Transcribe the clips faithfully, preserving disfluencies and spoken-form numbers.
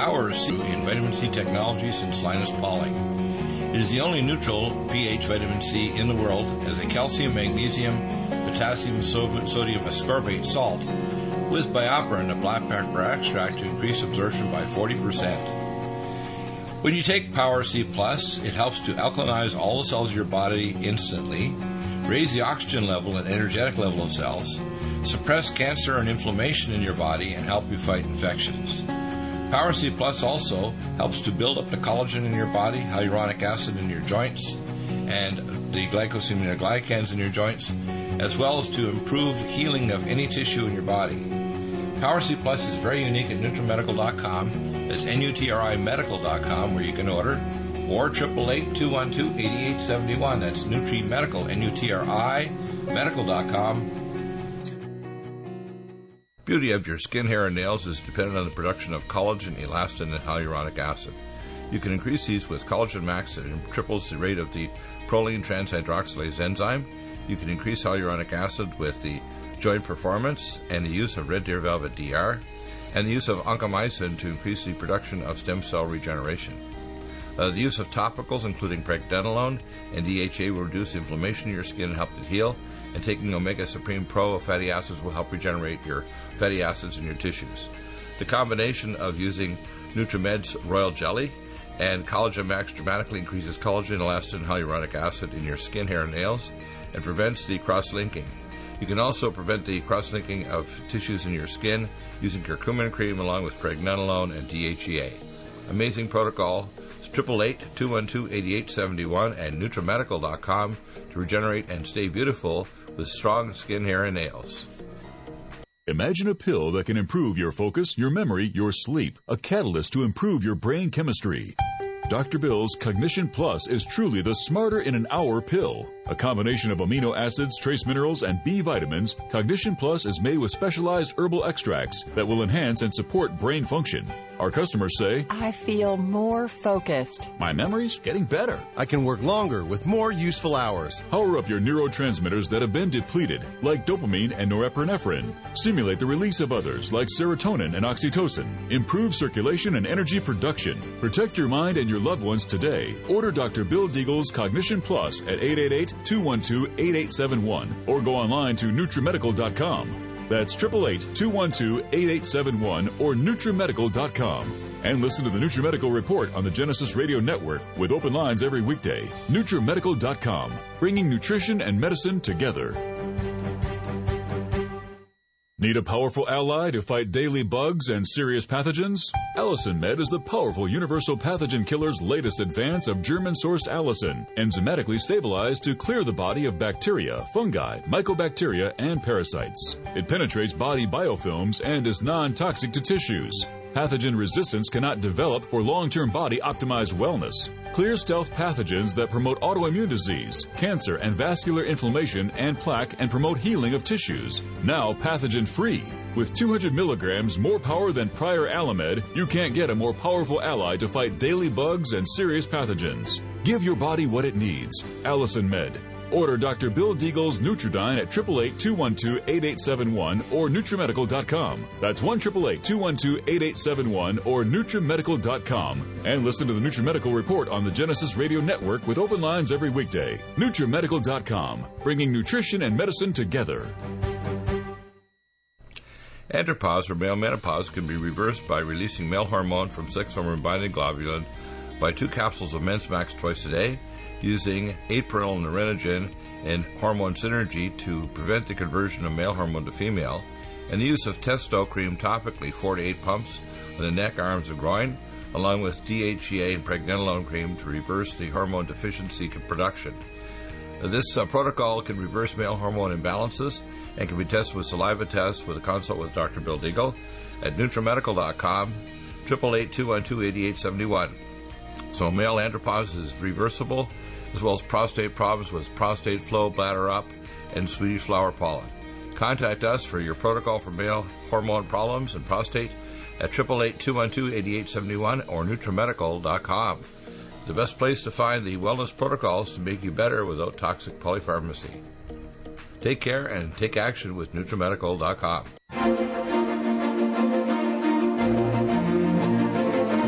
Power C in vitamin C technology since Linus Pauling. It is the only neutral pH vitamin C in the world as a calcium, magnesium, potassium, sodium ascorbate salt with BioPerine, a black pepper extract, to increase absorption by forty percent. When you take Power C Plus, it helps to alkalinize all the cells of your body instantly, raise the oxygen level and energetic level of cells, suppress cancer and inflammation in your body, and help you fight infections. Power C Plus also helps to build up the collagen in your body, hyaluronic acid in your joints, and the glycosaminoglycans in your joints, as well as to improve healing of any tissue in your body. Power C Plus is very unique at NutriMedical dot com. It's N U T R I medical dot com where you can order, or eight eight eight, two one two, eight eight seven one. That's NutriMedical, N U T R I medical dot com. Beauty of your skin, hair, and nails is dependent on the production of collagen, elastin, and hyaluronic acid. You can increase these with Collagen Max that triples the rate of the proline transhydroxylase enzyme. You can increase hyaluronic acid with the Joint Performance and the use of Red Deer Velvet D R, and the use of oncomycin to increase the production of stem cell regeneration. Uh, the use of topicals, including pregnenolone and D H A, will reduce inflammation in your skin and help it heal, and taking Omega Supreme Pro fatty acids will help regenerate your fatty acids in your tissues. The combination of using NutriMed's Royal Jelly and Collagen Max dramatically increases collagen, elastin, and hyaluronic acid in your skin, hair, and nails, and prevents the cross-linking. You can also prevent the cross-linking of tissues in your skin using curcumin cream along with pregnenolone and D H E A. Amazing protocol. It's eight eight eight, two one two, eight eight seven one and NutriMedical dot com to regenerate and stay beautiful with strong skin, hair, and nails. Imagine a pill that can improve your focus, your memory, your sleep. A catalyst to improve your brain chemistry. Doctor Bill's Cognition Plus is truly the smarter in an hour pill. A combination of amino acids, trace minerals, and B vitamins, Cognition Plus is made with specialized herbal extracts that will enhance and support brain function. Our customers say, I feel more focused. My memory's getting better. I can work longer with more useful hours. Power up your neurotransmitters that have been depleted, like dopamine and norepinephrine. Stimulate the release of others, like serotonin and oxytocin. Improve circulation and energy production. Protect your mind and your loved ones today. Order Doctor Bill Deagle's Cognition Plus at eight eight eight, two one two, eight eight seven one or go online to NutriMedical dot com. That's eight eight eight, two one two, eight eight seven one or NutriMedical dot com. And listen to the NutriMedical Report on the Genesis Radio Network with open lines every weekday. NutriMedical dot com, bringing nutrition and medicine together. Need a powerful ally to fight daily bugs and serious pathogens? Allicin Med is the powerful universal pathogen killer's latest advance of German-sourced allicin, enzymatically stabilized to clear the body of bacteria, fungi, mycobacteria, and parasites. It penetrates body biofilms and is non-toxic to tissues. Pathogen resistance cannot develop for long-term body-optimized wellness. Clear stealth pathogens that promote autoimmune disease, cancer, and vascular inflammation and plaque and promote healing of tissues. Now pathogen-free. With two hundred milligrams more power than prior Alamed, you can't get a more powerful ally to fight daily bugs and serious pathogens. Give your body what it needs. Allicin Med. Order Doctor Bill Deagle's Nutridyne at eight eight eight, two one two, eight eight seven one or NutriMedical dot com. That's one eight eight eight, two one two, eight eight seven one or NutriMedical dot com. And listen to the NutriMedical Report on the Genesis Radio Network with open lines every weekday. NutriMedical dot com, bringing nutrition and medicine together. Andropause or male menopause can be reversed by releasing male hormone from sex hormone-binding globulin by two capsules of Men's Max twice a day, using eight-pearl nerinogen and hormone synergy to prevent the conversion of male hormone to female, and the use of Testo cream topically, four to eight pumps on the neck, arms, and groin, along with D H E A and pregnenolone cream to reverse the hormone deficiency production. This uh, protocol can reverse male hormone imbalances and can be tested with saliva tests with a consult with Doctor Bill Deagle at NutriMedical dot com, eight eight eight, two one two, eight eight seven one. So male andropause is reversible, as well as prostate problems with prostate flow, bladder up, and Swedish flower pollen. Contact us for your protocol for male hormone problems and prostate at eight eight eight, two one two, eight eight seven one or NutriMedical dot com. The best place to find the wellness protocols to make you better without toxic polypharmacy. Take care and take action with NutriMedical dot com.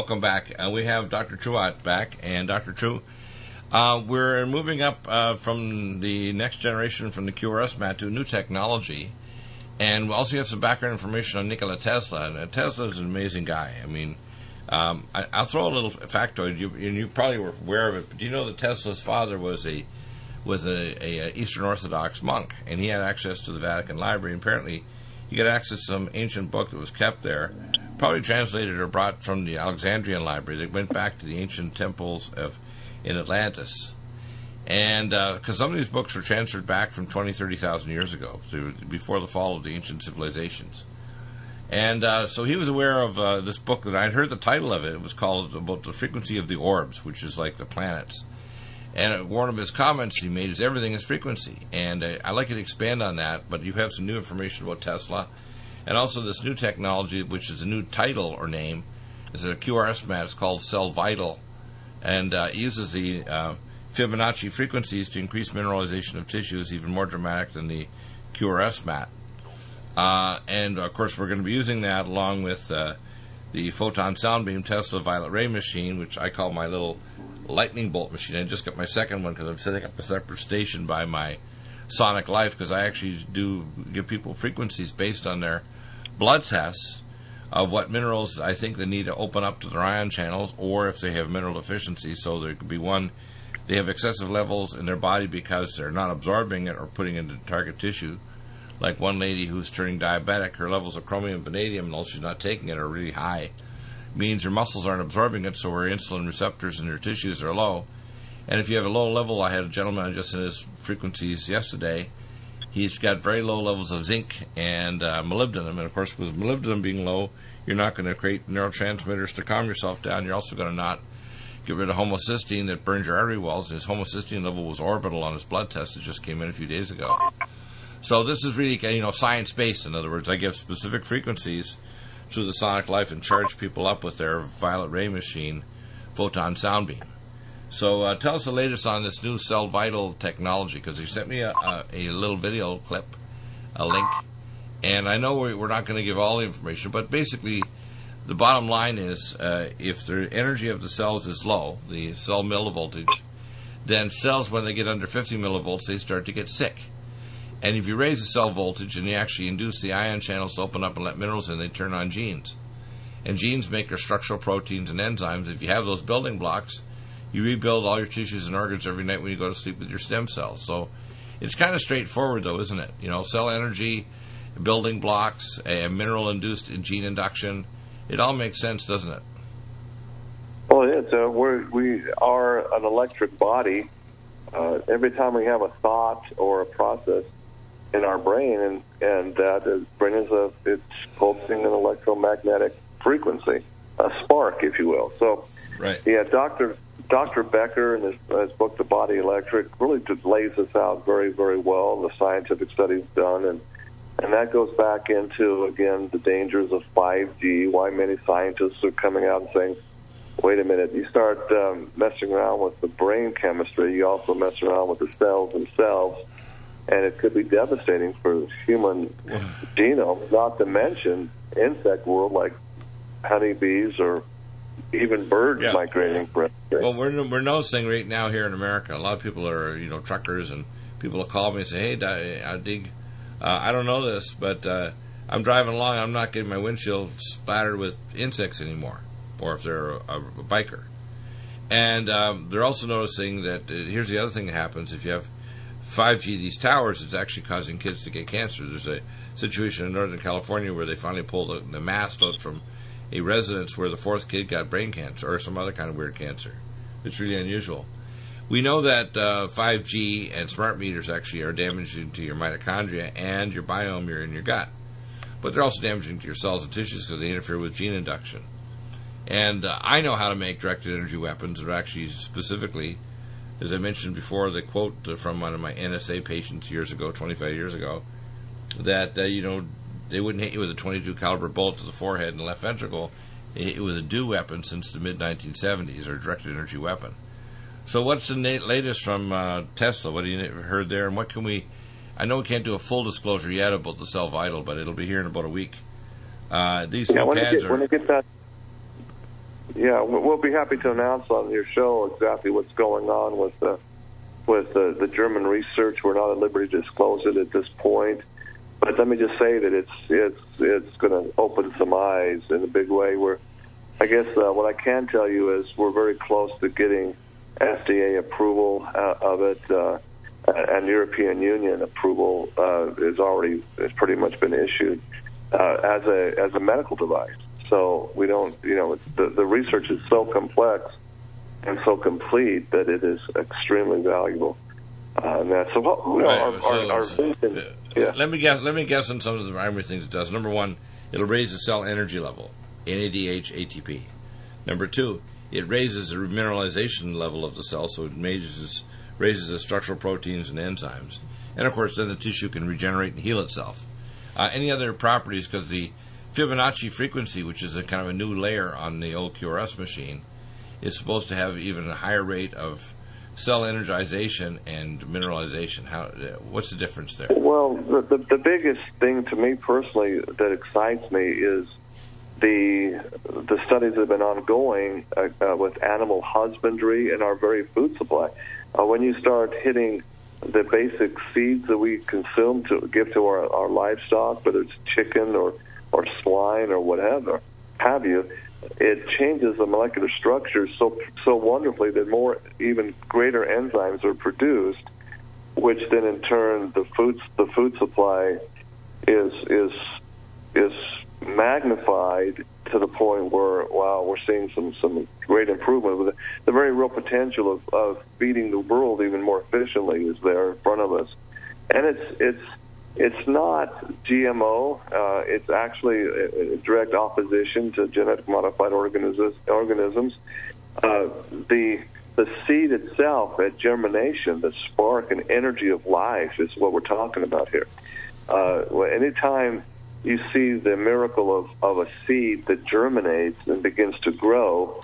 welcome back. Uh, we have Doctor Truatt back, and Doctor True, uh, we're moving up uh, from the next generation from the Q R S mat to new technology, and we also have some background information on Nikola Tesla. And uh, Tesla is an amazing guy. I mean, um, I, I'll throw a little factoid. You, you probably were aware of it, but do you know that Tesla's father was a was a, a, a Eastern Orthodox monk, and he had access to the Vatican Library. And apparently, he got access to some ancient book that was kept there, probably translated or brought from the Alexandrian Library that went back to the ancient temples of in Atlantis. And because uh, some of these books were transferred back from twenty, thirty thousand years ago, so before the fall of the ancient civilizations. And uh, so he was aware of uh, this book that I'd heard the title of it. It was called about the frequency of the orbs, which is like the planets. And one of his comments he made is everything is frequency. And uh, I'd like you to expand on that, but you have some new information about Tesla. And also this new technology, which is a new title or name, is a Q R S mat. It's called Cell Vital. And uh, it uses the uh, Fibonacci frequencies to increase mineralization of tissues, even more dramatic than the Q R S mat. Uh, and, of course, we're going to be using that along with uh, the Photon Sound Beam Tesla Violet Ray machine, which I call my little lightning bolt machine. I just got my second one because I'm setting up a separate station by my Sonic Life, because I actually do give people frequencies based on their blood tests of what minerals I think they need to open up to their ion channels, or if they have mineral deficiencies. So there could be one, they have excessive levels in their body because they're not absorbing it or putting it into target tissue. Like one lady who's turning diabetic, her levels of chromium and vanadium, and all she's not taking it, are really high. Means her muscles aren't absorbing it, so her insulin receptors in her tissues are low. And if you have a low level, I had a gentleman just in his frequencies yesterday, he's got very low levels of zinc and uh, molybdenum. And of course, with molybdenum being low, you're not going to create neurotransmitters to calm yourself down. You're also going to not get rid of homocysteine that burns your artery walls. And his homocysteine level was orbital on his blood test that just came in a few days ago. So this is really, you know, science-based. In other words, I give specific frequencies through the Sonic Life and charge people up with their Violet Ray machine, Photon Sound Beam. So uh, tell us the latest on this new Cell Vital technology, because he sent me a, a, a little video clip, a link, and I know we're not going to give all the information, but basically the bottom line is uh, if the energy of the cells is low, the cell millivoltage, then cells, when they get under fifty millivolts, they start to get sick. And if you raise the cell voltage and you actually induce the ion channels to open up and let minerals in, they turn on genes. And genes make your structural proteins and enzymes. If you have those building blocks, you rebuild all your tissues and organs every night when you go to sleep with your stem cells. So it's kind of straightforward, though, isn't it? You know, cell energy, building blocks, a mineral-induced gene induction. It all makes sense, doesn't it? Well, it is. Uh, we're, we are an electric body. Uh, every time we have a thought or a process in our brain, and and uh, the brain is a it's pulsing an electromagnetic frequency, a spark, if you will. So, right. Yeah, Doctor Doctor Becker in his, his book The Body Electric really just lays this out very, very well. The scientific studies done, and and that goes back into again the dangers of five G. Why many scientists are coming out and saying, wait a minute, you start um, messing around with the brain chemistry, you also mess around with the cells themselves, and it could be devastating for the human genome, not to mention insect world like honeybees or even birds yeah. migrating. For well, we're, we're noticing right now here in America, a lot of people are, you know, truckers, and people will call me and say, hey, I dig, uh, I don't know this, but uh, I'm driving along, I'm not getting my windshield splattered with insects anymore. Or if they're a, a biker. And um, they're also noticing that, uh, here's the other thing that happens, if you have five G, these towers, it's actually causing kids to get cancer. There's a situation in Northern California where they finally pulled the, the mast out from a residence where the fourth kid got brain cancer or some other kind of weird cancer. It's really unusual. We know that uh, five G and smart meters actually are damaging to your mitochondria and your biome you're in your gut. But they're also damaging to your cells and tissues because they interfere with gene induction. And uh, I know how to make directed energy weapons, or actually specifically, as I mentioned before, the quote from one of my N S A patients years ago, twenty-five years ago, that, uh, you know, they wouldn't hit you with a twenty-two caliber bullet to the forehead and the left ventricle. They hit you with a D E W weapon since the mid nineteen seventies, or directed energy weapon. So what's the na- latest from uh, Tesla? What have you heard there? And what can we, I know we can't do a full disclosure yet about the Cell Vital, but it'll be here in about a week. Uh, these yeah, new when pads it get, are... When it gets that yeah, we'll be happy to announce on your show exactly what's going on with the with the, the German research. We're not at liberty to disclose it at this point, but let me just say that it's it's it's going to open some eyes in a big way. We're, I guess, uh, what I can tell you is we're very close to getting F D A approval uh, of it, uh, and European Union approval uh, is already has pretty much been issued uh, as a as a medical device. So we don't, you know, it's, the the research is so complex and so complete that it is extremely valuable. Uh, and that's so. What, you know, right, our, so, our, our so, vision, uh, yeah. Let me guess. Let me guess on some of the primary things it does. Number one, it'll raise the cell energy level, N A D H, A T P. Number two, it raises the remineralization level of the cell, so it raises raises the structural proteins and enzymes. And of course, then the tissue can regenerate and heal itself. Uh, any other properties? Because the Fibonacci frequency, which is a kind of a new layer on the old Q R S machine, is supposed to have even a higher rate of cell energization and mineralization. How? What's the difference there? Well, the, the the biggest thing to me personally that excites me is the the studies that have been ongoing uh, uh, with animal husbandry and our very food supply. Uh, when you start hitting the basic seeds that we consume to give to our, our livestock, whether it's chicken or or swine or whatever have you, it changes the molecular structure so so wonderfully that more, even greater enzymes are produced, which then in turn the food the food supply is is is magnified to the point where wow, we're seeing some some great improvement with it. The very real potential of, of feeding the world even more efficiently is there in front of us, and it's it's. It's not G M O. Uh, it's actually a, a direct opposition to genetic modified organisms. organisms. Uh, the the seed itself, at germination, the spark and energy of life is what we're talking about here. Uh, anytime you see the miracle of, of a seed that germinates and begins to grow,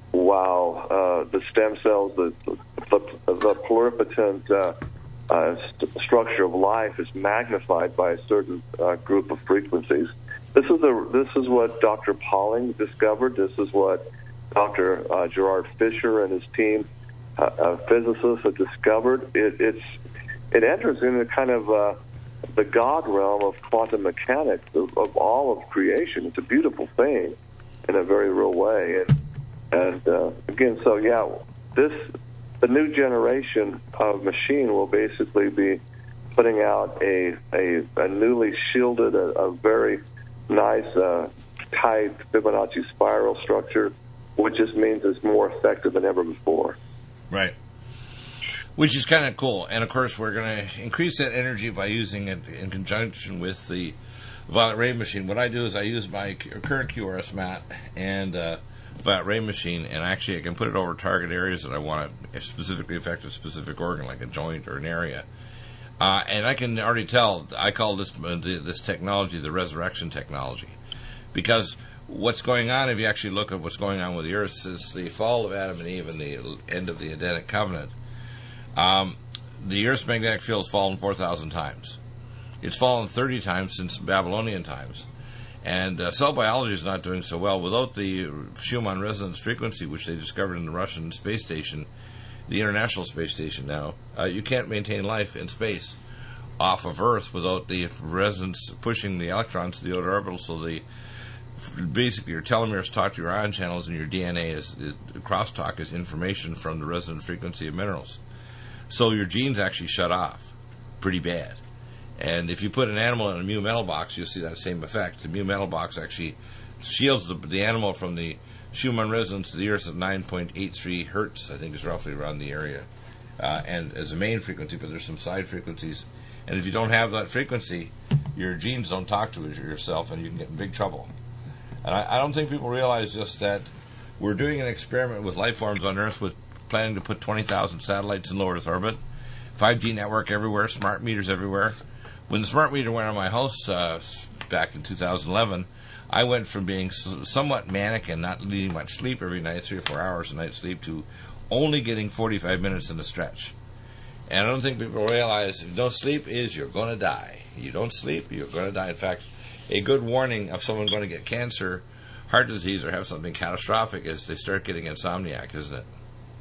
while uh, the stem cells, the, the, the pluripotent uh, Uh, st- structure of life is magnified by a certain uh, group of frequencies. This is the this is what Doctor Pauling discovered. This is what Doctor Uh, Gerard Fisher and his team, uh, uh, physicists, have discovered. It, it's it enters into kind of uh, the God realm of quantum mechanics of, of all of creation. It's a beautiful thing in a very real way. And and uh, again, so yeah, this. The new generation of machine will basically be putting out a a, a newly shielded, a, a very nice, uh, tight Fibonacci spiral structure, which just means it's more effective than ever before. Right. Which is kind of cool. And, of course, we're going to increase that energy by using it in conjunction with the violet ray machine. What I do is I use my current Q R S mat and uh, violet ray machine, and actually I can put it over target areas that I want to specifically affect a specific organ, like a joint or an area. Uh, and I can already tell, I call this this technology the resurrection technology. Because what's going on, if you actually look at what's going on with the Earth, since the fall of Adam and Eve and the end of the Edenic covenant, um, the Earth's magnetic field has fallen four thousand times. It's fallen thirty times since Babylonian times. And uh, cell biology is not doing so well. Without the Schumann resonance frequency, which they discovered in the Russian space station, the International Space Station now, uh, you can't maintain life in space off of Earth without the resonance pushing the electrons to the outer orbital. So the basically your telomeres talk to your ion channels, and your D N A is, is crosstalk is information from the resonance frequency of minerals. So your genes actually shut off pretty bad. And if you put an animal in a mu metal box, you'll see that same effect. The mu metal box actually shields the, the animal from the Schumann resonance to the Earth at nine point eight three hertz, I think is roughly around the area, uh, and as a main frequency, but there's some side frequencies. And if you don't have that frequency, your genes don't talk to yourself, and you can get in big trouble. And I, I don't think people realize just that we're doing an experiment with life forms on Earth with planning to put twenty thousand satellites in low Earth orbit, five G network everywhere, smart meters everywhere. When the smart meter went on my house uh, back in two thousand eleven, I went from being somewhat manic and not needing much sleep every night, three or four hours a night sleep, to only getting forty-five minutes in a stretch. And I don't think people realize if you don't sleep is you're going to die. You don't sleep, you're going to die. In fact, a good warning of someone going to get cancer heart disease or have something catastrophic is they start getting insomniac, isn't it?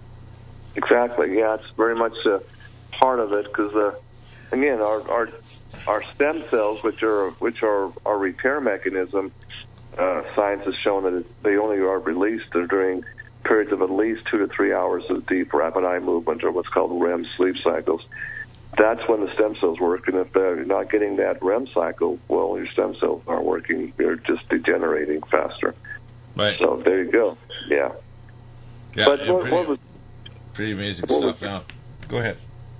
Exactly. Yeah, it's very much a part of it because, uh, again, our, our our stem cells, which are which are our repair mechanism, uh, science has shown that it, they only are released during periods of at least two to three hours of deep rapid eye movement, or what's called R E M sleep cycles. That's when the stem cells work, and if they're not getting that R E M cycle, well, your stem cells aren't working. They're just degenerating faster. Right. So there you go. Yeah. Yeah. But what, pretty, what was pretty amazing what stuff. was, now, go ahead.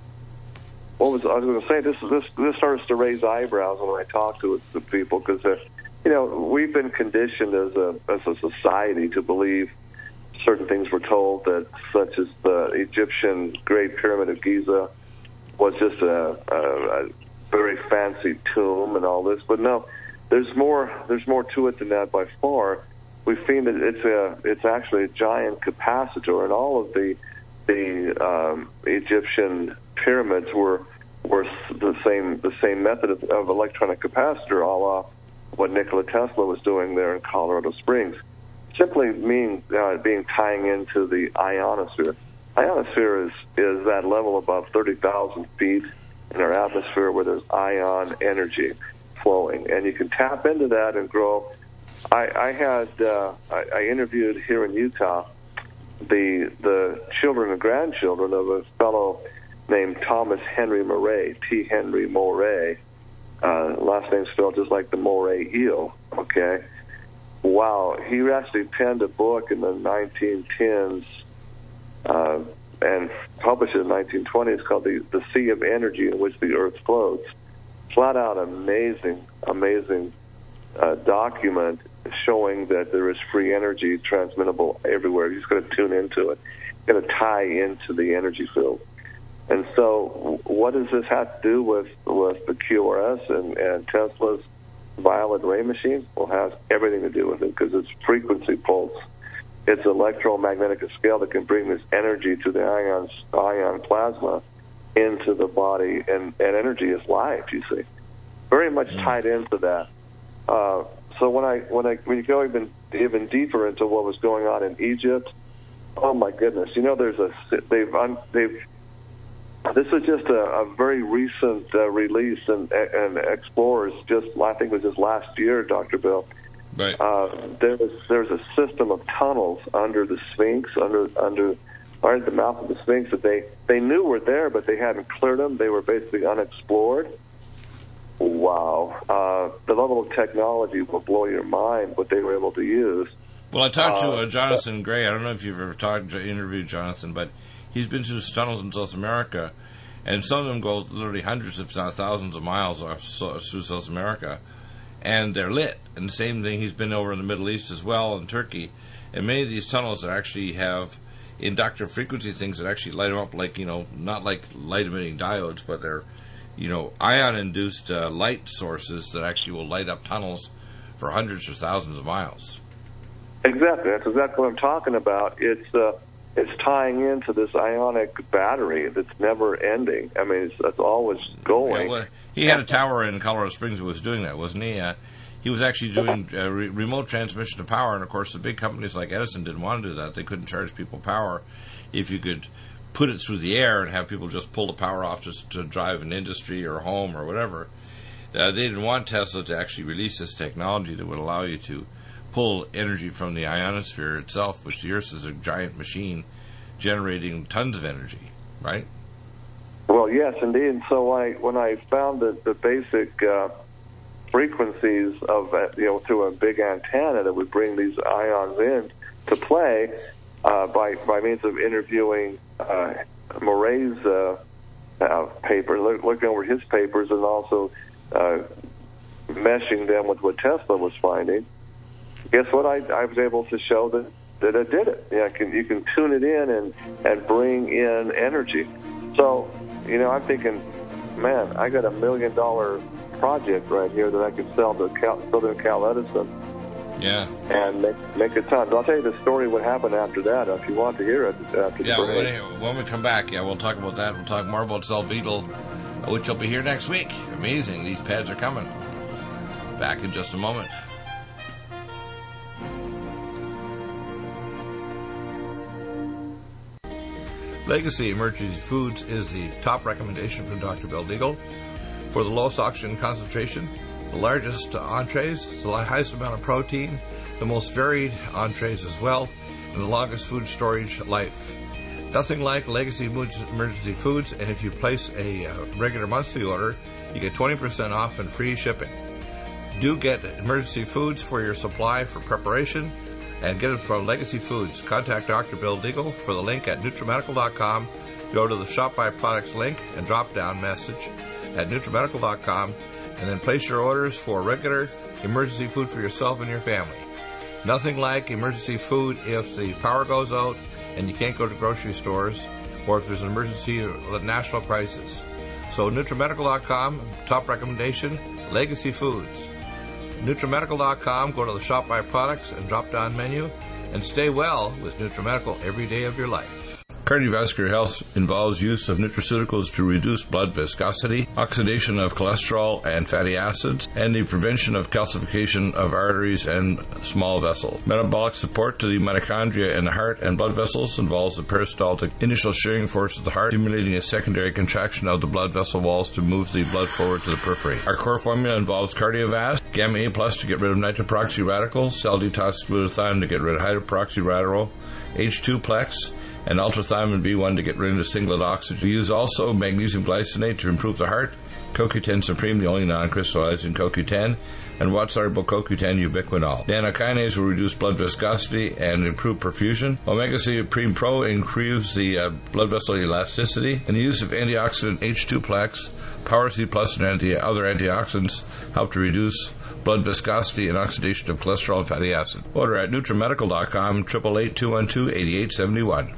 What was I was going to say? This this this starts to raise eyebrows when I talk to the people because, uh, you know, we've been conditioned as a as a society to believe certain things we're told, that such as the Egyptian Great Pyramid of Giza was just a, a, a very fancy tomb and all this. But no, there's more. There's more to it than that by far. We've seen that it's a it's actually a giant capacitor, and all of the the um, Egyptian pyramids were were the same the same method of, of electronic capacitor, a la what Nikola Tesla was doing there in Colorado Springs. Simply mean uh, being tying into the ionosphere. Ionosphere is is that level above thirty thousand feet in our atmosphere where there's ion energy flowing, and you can tap into that and grow. I, I had uh, I, I interviewed here in Utah the the children and grandchildren of a fellow named Thomas Henry Moray, T. Henry Moray. Uh, last name spelled just like the Moray eel. Okay. Wow, he actually penned a book in the nineteen tens uh, and published it in the nineteen twenties called the, the Sea of Energy in Which the Earth Floats. Flat out amazing, amazing uh, document showing that there is free energy transmittable everywhere. You're just going to tune into it. You're going to tie into the energy field. And so what does this have to do with, with the Q R S and, and Tesla's violet ray machine? Well, it has everything to do with it because it's frequency pulse. It's an electromagnetic scale that can bring this energy to the ion, ion plasma into the body, and, and energy is life, you see. Very much tied into that. Uh, so when I when I when you go even even deeper into what was going on in Egypt, oh my goodness, you know, there's a they've un, they've this is just a, a very recent uh, release, and, and Explorers just, I think it was just last year, Doctor Bill. Right. Uh, there was there's a system of tunnels under the Sphinx, under under or at the mouth of the Sphinx that they, they knew were there, but they hadn't cleared them. They were basically unexplored. Wow. Uh, the level of technology will blow your mind, what they were able to use. Well, I talked to uh, uh, Jonathan Gray. I don't know if you've ever talked, interviewed Jonathan, but he's been through tunnels in South America, and some of them go literally hundreds, if not thousands of miles off through South America, and they're lit. And the same thing, he's been over in the Middle East as well, in Turkey, and many of these tunnels that actually have inductive frequency things that actually light them up, like, you know, not like light-emitting diodes, but they're, you know, ion-induced uh, light sources that actually will light up tunnels for hundreds or thousands of miles. Exactly. That's exactly what I'm talking about. It's uh, it's tying into this ionic battery that's never ending. I mean, it's, it's always going. Yeah, well, he had a tower in Colorado Springs that was doing that, wasn't he? Uh, he was actually doing uh, re- remote transmission of power, and of course the big companies like Edison didn't want to do that. They couldn't charge people power if you could put it through the air and have people just pull the power off to, to drive an industry or a home or whatever. Uh, they didn't want Tesla to actually release this technology that would allow you to pull energy from the ionosphere itself, which the Earth is a giant machine generating tons of energy, right? Well, yes, indeed. And so I, when I found that the basic uh, frequencies of, uh, you know, through a big antenna that would bring these ions in to play uh, by by means of interviewing uh, Moray's uh, uh, paper, look, looking over his papers, and also uh, meshing them with what Tesla was finding. Guess what? I, I was able to show that, that it did it. Yeah, can, you can tune it in and, and bring in energy. So, you know, I'm thinking, man, I got a million dollar project right here that I could sell to Cal, Southern Cal Edison. Yeah. And make, make a ton. But I'll tell you the story, what happened after that, if you want to hear it. After yeah, the when, when we come back, yeah, we'll talk about that. We'll talk more about Cell Beetle, which will be here next week. Amazing. These pads are coming. Back in just a moment. Legacy Emergency Foods is the top recommendation from Doctor Bill Deagle for the lowest oxygen concentration, the largest entrees, the highest amount of protein, the most varied entrees as well, and the longest food storage life. Nothing like Legacy Emergency Foods, and if you place a uh, regular monthly order, you get twenty percent off and free shipping. Do get Emergency Foods for your supply for preparation, and get it from Legacy Foods. Contact Doctor Bill Deagle for the link at NutriMedical dot com. Go to the Shop by Products link and drop-down message at NutriMedical dot com, and then place your orders for regular emergency food for yourself and your family. Nothing like emergency food if the power goes out and you can't go to grocery stores, or if there's an emergency or a national crisis. So NutriMedical dot com, top recommendation, Legacy Foods. NutriMedical dot com, go to the Shop by Products and drop-down menu, and stay well with NutriMedical every day of your life. Cardiovascular health involves use of nutraceuticals to reduce blood viscosity, oxidation of cholesterol and fatty acids, and the prevention of calcification of arteries and small vessels. Metabolic support to the mitochondria in the heart and blood vessels involves the peristaltic initial shearing force of the heart, stimulating a secondary contraction of the blood vessel walls to move the blood forward to the periphery. Our core formula involves Cardiovasc, Gamma A Plus to get rid of nitroproxy radicals, Cell Detox Glutathione to get rid of hydroperoxy radical, H two Plex, and ultrathymine B one to get rid of singlet oxygen. We use also magnesium glycinate to improve the heart, C O Q ten Supreme, the only non-crystallizing C O Q ten, and water-soluble C O Q ten ubiquinol. Nanokinase will reduce blood viscosity and improve perfusion. Omega Supreme Pro improves the uh, blood vessel elasticity, and the use of antioxidant H two Plex, Power C Plus, and anti- other antioxidants help to reduce blood viscosity and oxidation of cholesterol and fatty acid. Order at NutriMedical dot com, eight eight eight, two one two, eight eight seven one.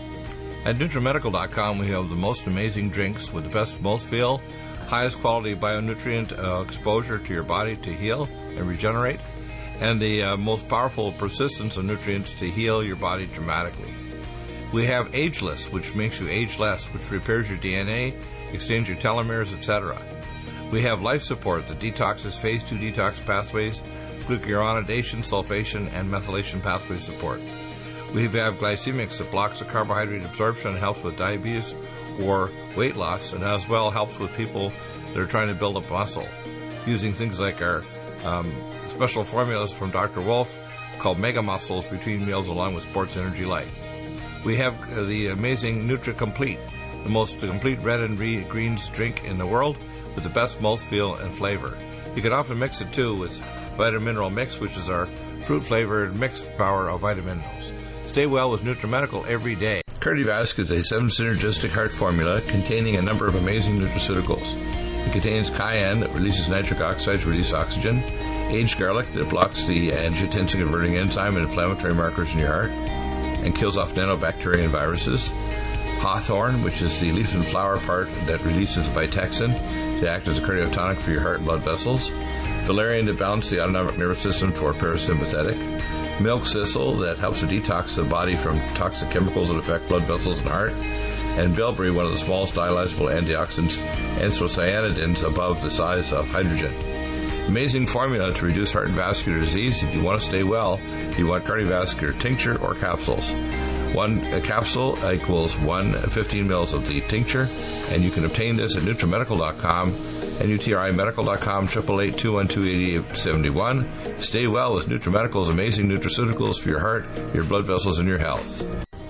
At NutriMedical dot com, we have the most amazing drinks with the best mouthfeel, highest quality bionutrient uh, exposure to your body to heal and regenerate, and the uh, most powerful persistence of nutrients to heal your body dramatically. We have Ageless, which makes you age less, which repairs your D N A, extends your telomeres, et cetera. We have Life Support that detoxes phase two detox pathways, glucuronidation, sulfation, and methylation pathway support. We have Glycemics that blocks the carbohydrate absorption and helps with diabetes or weight loss, and as well helps with people that are trying to build up muscle, using things like our um, special formulas from Doctor Wolf called Mega Muscles between meals along with Sports Energy Light. We have uh, the amazing NutriComplete, the most complete red and greens drink in the world with the best mouthfeel and flavor. You can often mix it too with Vitamin Mineral Mix, which is our fruit-flavored mixed power of vitamin minerals. Stay well with NutriMedical every day. Cardiovasc is a seven synergistic heart formula containing a number of amazing nutraceuticals. It contains cayenne that releases nitric oxide to release oxygen, aged garlic that blocks the angiotensin converting enzyme and inflammatory markers in your heart and kills off nanobacteria and viruses, hawthorn, which is the leaf and flower part that releases Vitexin to act as a cardiotonic for your heart and blood vessels, valerian to balance the autonomic nervous system for parasympathetic, milk thistle that helps to detox the body from toxic chemicals that affect blood vessels and heart, and bilberry, one of the smallest dialyzable antioxidants, anthocyanidins above the size of hydrogen. Amazing formula to reduce heart and vascular disease. If you want to stay well, you want cardiovascular tincture or capsules. One a capsule equals one fifteen mils of the tincture, and you can obtain this at NutriMedical dot com and U T R I Medical dot com, eight eight eight, two one two, eight eight seven one. Stay well with NutriMedical's amazing nutraceuticals for your heart, your blood vessels, and your health.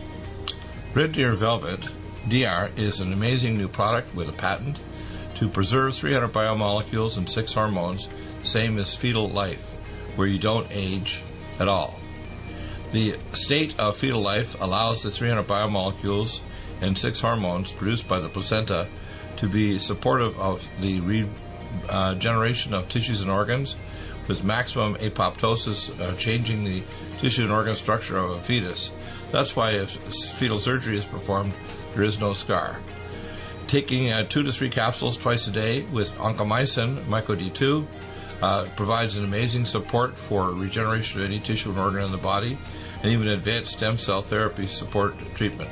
Red Deer Velvet D R is an amazing new product with a patent to preserve three hundred biomolecules and six hormones, same as fetal life, where you don't age at all. The state of fetal life allows the three hundred biomolecules and six hormones produced by the placenta to be supportive of the regeneration uh, of tissues and organs, with maximum apoptosis, uh, changing the tissue and organ structure of a fetus. That's why if fetal surgery is performed, there is no scar. Taking uh, two to three capsules twice a day with oncomycin, myco D two, uh, provides an amazing support for regeneration of any tissue and organ in the body, and even advanced stem cell therapy support treatment.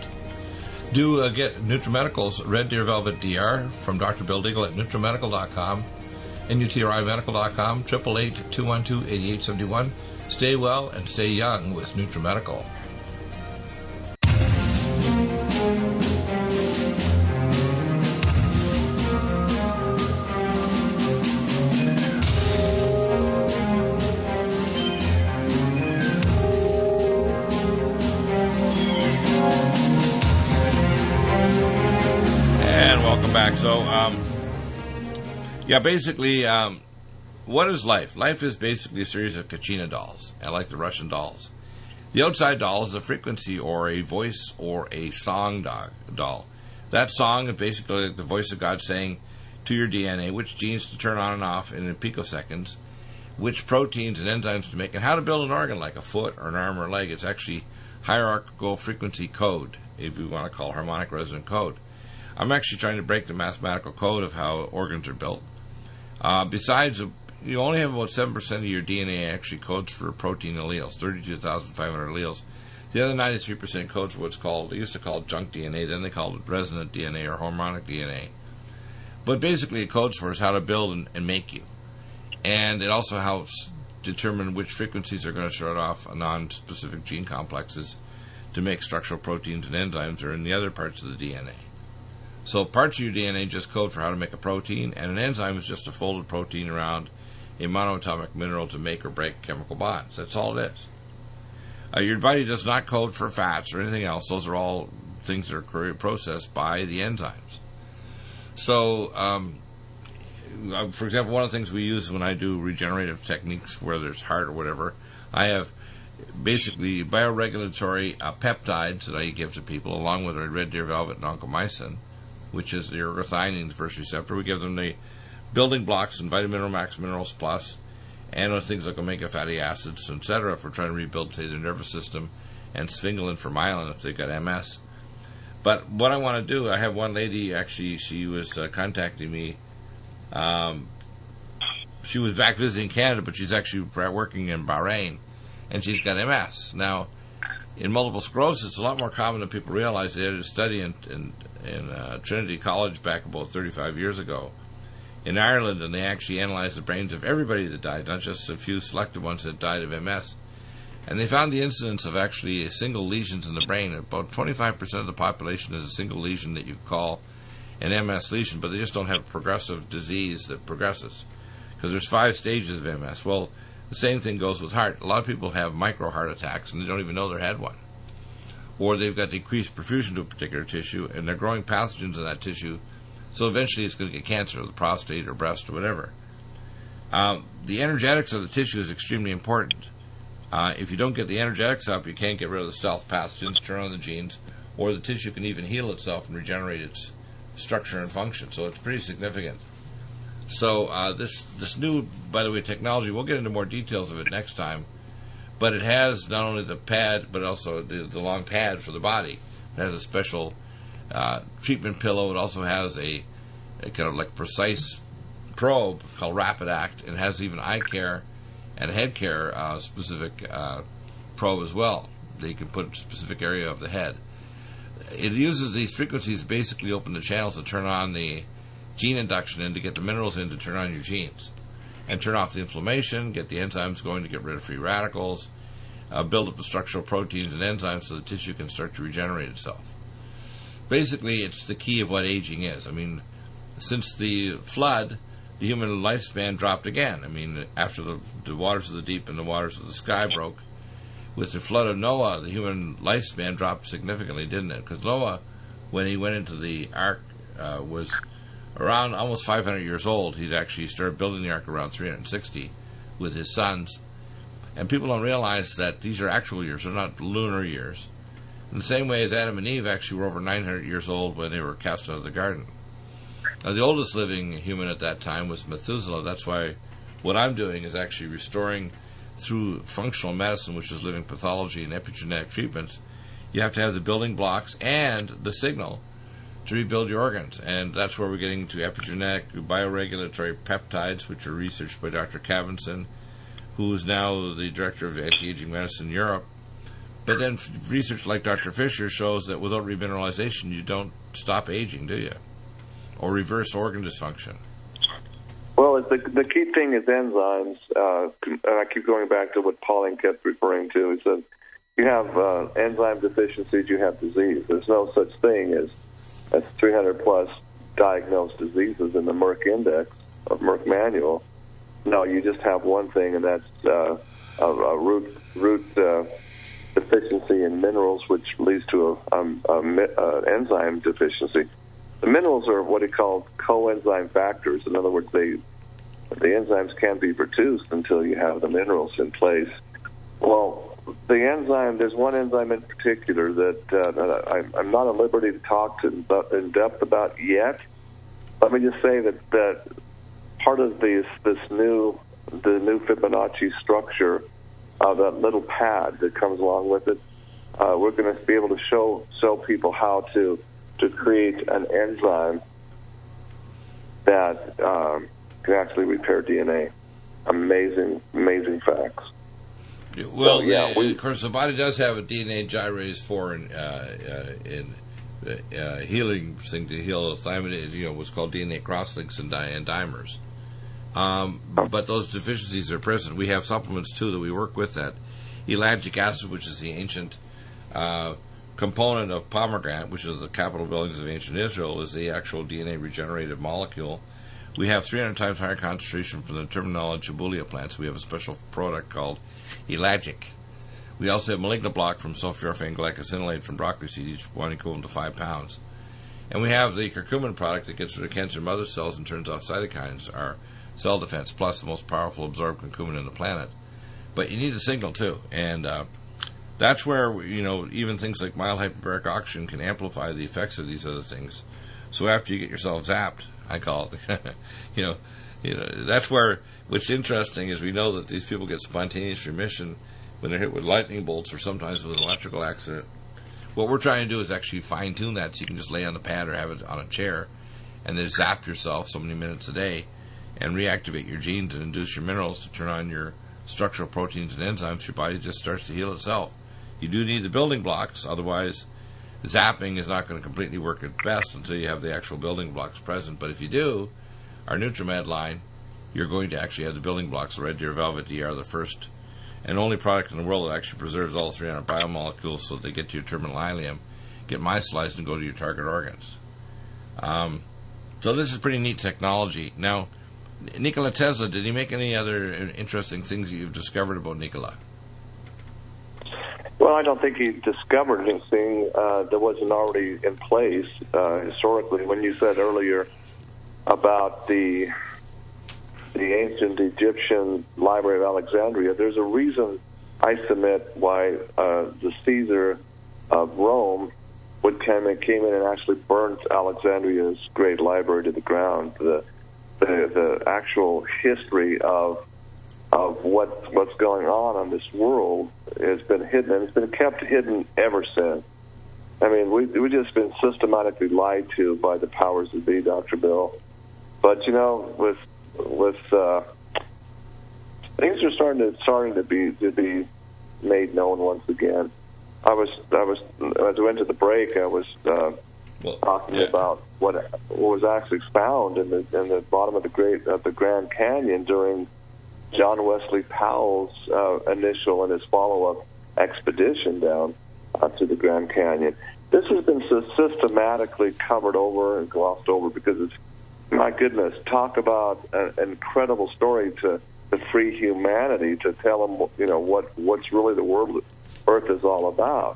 Do uh, get NutriMedical's Red Deer Velvet D R from Doctor Bill Deagle at NutriMedical dot com and U T R I Medical dot com, eight eight eight, two one two, eight eight seven one. Stay well and stay young with NutriMedical. welcome back. So, um, yeah, basically, um, what is life? Life is basically a series of Kachina dolls, I like the Russian dolls. The outside doll is a frequency or a voice or a song dog, doll. That song is basically like the voice of God saying to your D N A which genes to turn on and off in picoseconds, which proteins and enzymes to make, and how to build an organ like a foot or an arm or a leg. It's actually hierarchical frequency code, if we want to call it harmonic resonant code. I'm actually trying to break the mathematical code of how organs are built. Uh, besides, you only have about seven percent of your D N A actually codes for protein alleles, thirty-two thousand five hundred alleles. The other ninety-three percent codes for what's called, they used to call it junk D N A, then they called it resonant D N A or harmonic D N A. But basically it codes for is how to build and, and make you. And it also helps determine which frequencies are going to shut off non-specific gene complexes to make structural proteins and enzymes or in the other parts of the D N A. So parts of your D N A just code for how to make a protein, and an enzyme is just a folded protein around a monoatomic mineral to make or break chemical bonds. That's all it is. Uh, your body does not code for fats or anything else. Those are all things that are processed by the enzymes. So, um, for example, one of the things we use when I do regenerative techniques, whether it's heart or whatever, I have basically bioregulatory uh, peptides that I give to people, along with our red deer velvet and oncomycin, which is the ergothione's first receptor. We give them the building blocks and Vitamin Mineral Max Minerals Plus, and other things like omega fatty acids, et cetera, if we're trying to rebuild, say, the nervous system, and sphingolin for myelin if they've got M S. But what I want to do, I have one lady, actually, she was uh, contacting me. Um, she was back visiting Canada, but she's actually working in Bahrain, and she's got M S. Now, in multiple sclerosis, it's a lot more common than people realize. They did a study in, in, in uh, Trinity College back about thirty-five years ago in Ireland, and they actually analyzed the brains of everybody that died, not just a few selected ones that died of M S. And they found the incidence of actually single lesions in the brain. About twenty-five percent of the population is a single lesion that you call an M S lesion, but they just don't have a progressive disease that progresses, because there's five stages of M S. Well, the same thing goes with heart. A lot of people have micro heart attacks, and they don't even know they had one. Or they've got decreased perfusion to a particular tissue, and they're growing pathogens in that tissue, so eventually it's going to get cancer, or the prostate, or breast, or whatever. Um, the energetics of the tissue is extremely important. Uh, if you don't get the energetics up, you can't get rid of the stealth pathogens, turn on the genes, or the tissue can even heal itself and regenerate its structure and function. So it's pretty significant. So uh, this this new, by the way, technology, we'll get into more details of it next time, but it has not only the pad, but also the, the long pad for the body. It has a special uh, treatment pillow. It also has a, a kind of like precise probe called Rapid Act. It has even eye care and head care uh, specific uh, probe as well. They can put a specific area of the head. It uses these frequencies to basically open the channels to turn on the gene induction and to get the minerals in to turn on your genes and turn off the inflammation, get the enzymes going to get rid of free radicals, uh, build up the structural proteins and enzymes so the tissue can start to regenerate itself. Basically, it's the key of what aging is. I mean, since the flood, the human lifespan dropped again. I mean, after the, the waters of the deep and the waters of the sky broke, with the flood of Noah, the human lifespan dropped significantly, didn't it? Because Noah, when he went into the ark, uh, was around almost five hundred years old. He'd actually started building the ark around three hundred sixty with his sons. And people don't realize that these are actual years, they're not lunar years. In the same way as Adam and Eve actually were over nine hundred years old when they were cast out of the garden. Now, the oldest living human at that time was Methuselah. That's why what I'm doing is actually restoring, through functional medicine, which is living pathology and epigenetic treatments, you have to have the building blocks and the signal to rebuild your organs. And that's where we're getting to epigenetic bioregulatory peptides, which are researched by Doctor Cavinson, who is now the director of anti-aging medicine in Europe. But then research like Doctor Fisher shows that without remineralization, you don't stop aging, do you? Or reverse organ dysfunction. Well, the, the key thing is enzymes, uh, and I keep going back to what Pauline kept referring to, is that you have uh, enzyme deficiencies, you have disease. There's no such thing as, as three hundred plus diagnosed diseases in the Merck Index of Merck Manual. No, you just have one thing, and that's uh, a, a root root uh, deficiency in minerals, which leads to an um, a, a enzyme deficiency. the minerals are what he called coenzyme factors. In other words, they the enzymes can't be produced until you have the minerals in place. Well, the enzyme, there's one enzyme in particular that, uh, that I, I'm not at liberty to talk to in depth about yet. Let me just say that, that part of this this new the new Fibonacci structure, uh, that little pad that comes along with it, uh, we're going to be able to show show people how to to create an enzyme that um, can actually repair D N A. Amazing, amazing facts. Well, so, yeah, uh, we, of course, the body does have a D N A gyrase for in, uh, uh, in uh, healing thing to heal thymidine, you know, what's called D N A crosslinks and, di- and dimers. Um, but those deficiencies are present. We have supplements, too, that we work with that. Elagic acid, which is the ancient uh, component of pomegranate, which is the capital buildings of ancient Israel, is the actual D N A regenerative molecule. We have three hundred times higher concentration from the terminal Chibulia plants. We have a special product called Elagic. We also have malignant block from sulforaphane glycosinolate from broccoli seed, each one equivalent to five pounds. And we have the curcumin product that gets rid of cancer in mother cells and turns off cytokines, our cell defense, plus the most powerful absorbed curcumin on the planet. But you need a signal, too. And uh, that's where, you know, even things like mild hyperbaric oxygen can amplify the effects of these other things. So after you get yourself zapped, I call it, you know, you know, that's where what's interesting is we know that these people get spontaneous remission when they're hit with lightning bolts or sometimes with an electrical accident. What we're trying to do is actually fine-tune that so you can just lay on the pad or have it on a chair and then zap yourself so many minutes a day and reactivate your genes and induce your minerals to turn on your structural proteins and enzymes. Your body just starts to heal itself. You do need the building blocks, otherwise zapping is not going to completely work at best until you have the actual building blocks present. But if you do, our NutriMed line, you're going to actually have the building blocks. The Red Deer Velvet D are the first and only product in the world that actually preserves all three hundred biomolecules so they get to your terminal ileum, get micellized, and go to your target organs. Um, so this is pretty neat technology. Now, Nikola Tesla, did he make any other interesting things that you've discovered about Nikola? Well, I don't think he discovered anything uh, that wasn't already in place uh, historically. When you said earlier about the the ancient Egyptian Library of Alexandria, there's a reason, I submit, why uh, the Caesar of Rome would came in, came in and actually burnt Alexandria's great library to the ground. The the, the actual history of of what what's going on in this world has been hidden, and it's been kept hidden ever since. I mean, we, we've just been systematically lied to by the powers that be, Doctor Bill. But, you know, with with uh, things are starting to starting to be to be made known once again. I was I was as we went to the break, I was uh, well, talking yeah. about what what was actually found in the in the bottom of the great of the Grand Canyon during John Wesley Powell's uh, initial and his follow-up expedition down uh, to the Grand Canyon. This has been so systematically covered over and glossed over because it's, my goodness, talk about an incredible story to, to free humanity, to tell them, you know, what what's really the world, Earth is all about.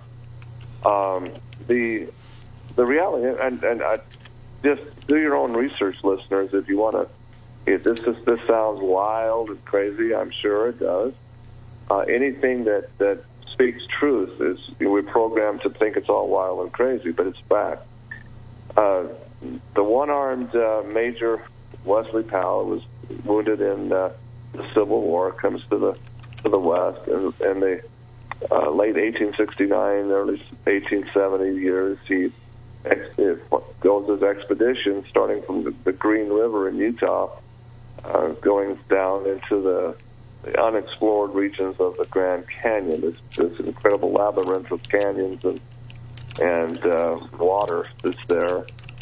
Um, the the reality, and and I, just do your own research, listeners, if you want to. If this is, this sounds wild and crazy, I'm sure it does. Uh, anything that, that speaks truth is, you know, we're programmed to think it's all wild and crazy, but it's fact. Uh, the one-armed uh, Major Wesley Powell was wounded in uh, the Civil War, comes to the to the West, and in the uh, late eighteen sixty-nine, early eighteen seventy years, he ex- goes his expedition starting from the, the Green River in Utah, Uh, going down into the, the unexplored regions of the Grand Canyon, this, this incredible labyrinth of canyons and and uh, water that's there.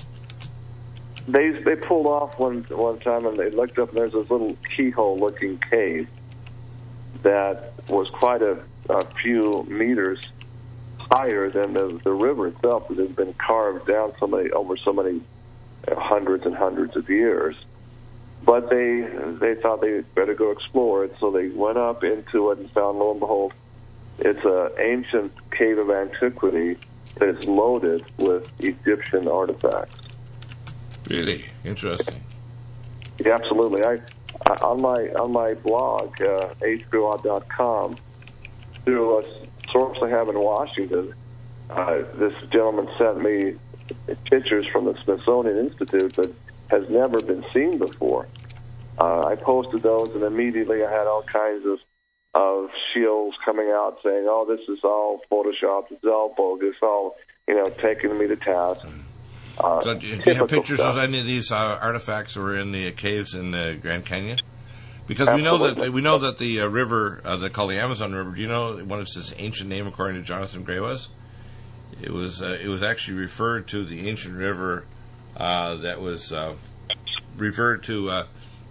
They they pulled off one one time and they looked up and there's this little keyhole-looking cave that was quite a, a few meters higher than the the river itself. It had been carved down so many over so many uh, hundreds and hundreds of years. But they they thought they better go explore it, so they went up into it and found, lo and behold, it's an ancient cave of antiquity that is loaded with Egyptian artifacts. Really interesting. Yeah, absolutely. I, I on my on my blog, uh, h brew dot com, through a source I have in Washington, uh, this gentleman sent me pictures from the Smithsonian Institute that has never been seen before. Uh, I posted those, and immediately I had all kinds of of shills coming out saying, "Oh, this is all photoshopped. It's all bogus. All, you know, taking me to task." Uh, so do you have pictures stuff. of any of these uh, artifacts that were in the caves in the Grand Canyon? Because Absolutely. we know that we know that the uh, river, uh, they call the Amazon River. Do you know what its ancient name according to Jonathan Gray was? It was uh, it was actually referred to the ancient river uh, that was uh, referred to uh,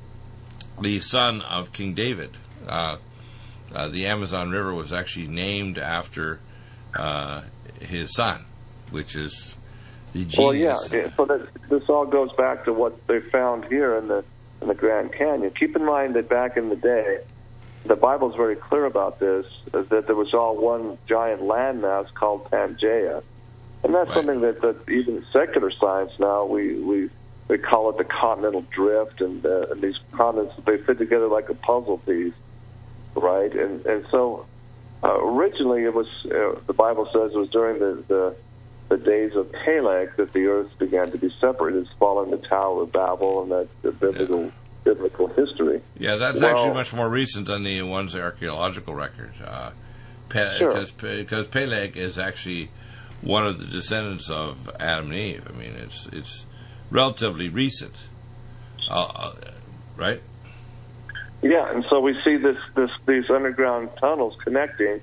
the son of King David. Uh, uh, the Amazon River was actually named after uh, his son, which is the genius. Well, yeah. So that, this all goes back to what they found here in the in the Grand Canyon. Keep in mind that back in the day, the Bible's very clear about this, is that there was all one giant landmass called Pangaea. And that's right. something that, that even secular science now, we, we, we call it the continental drift, and, uh, and these continents, they fit together like a puzzle piece, right? And, and so uh, originally it was, uh, the Bible says it was during the, the, the days of Peleg that the earth began to be separated, following the Tower of Babel and that the biblical, yeah. biblical history. Yeah, that's well, actually much more recent than the ones the archaeological record. Uh, Pe- sure. because, because Peleg is actually one of the descendants of Adam and Eve. I mean, it's it's relatively recent, uh, uh, right? Yeah, and so we see this, this these underground tunnels connecting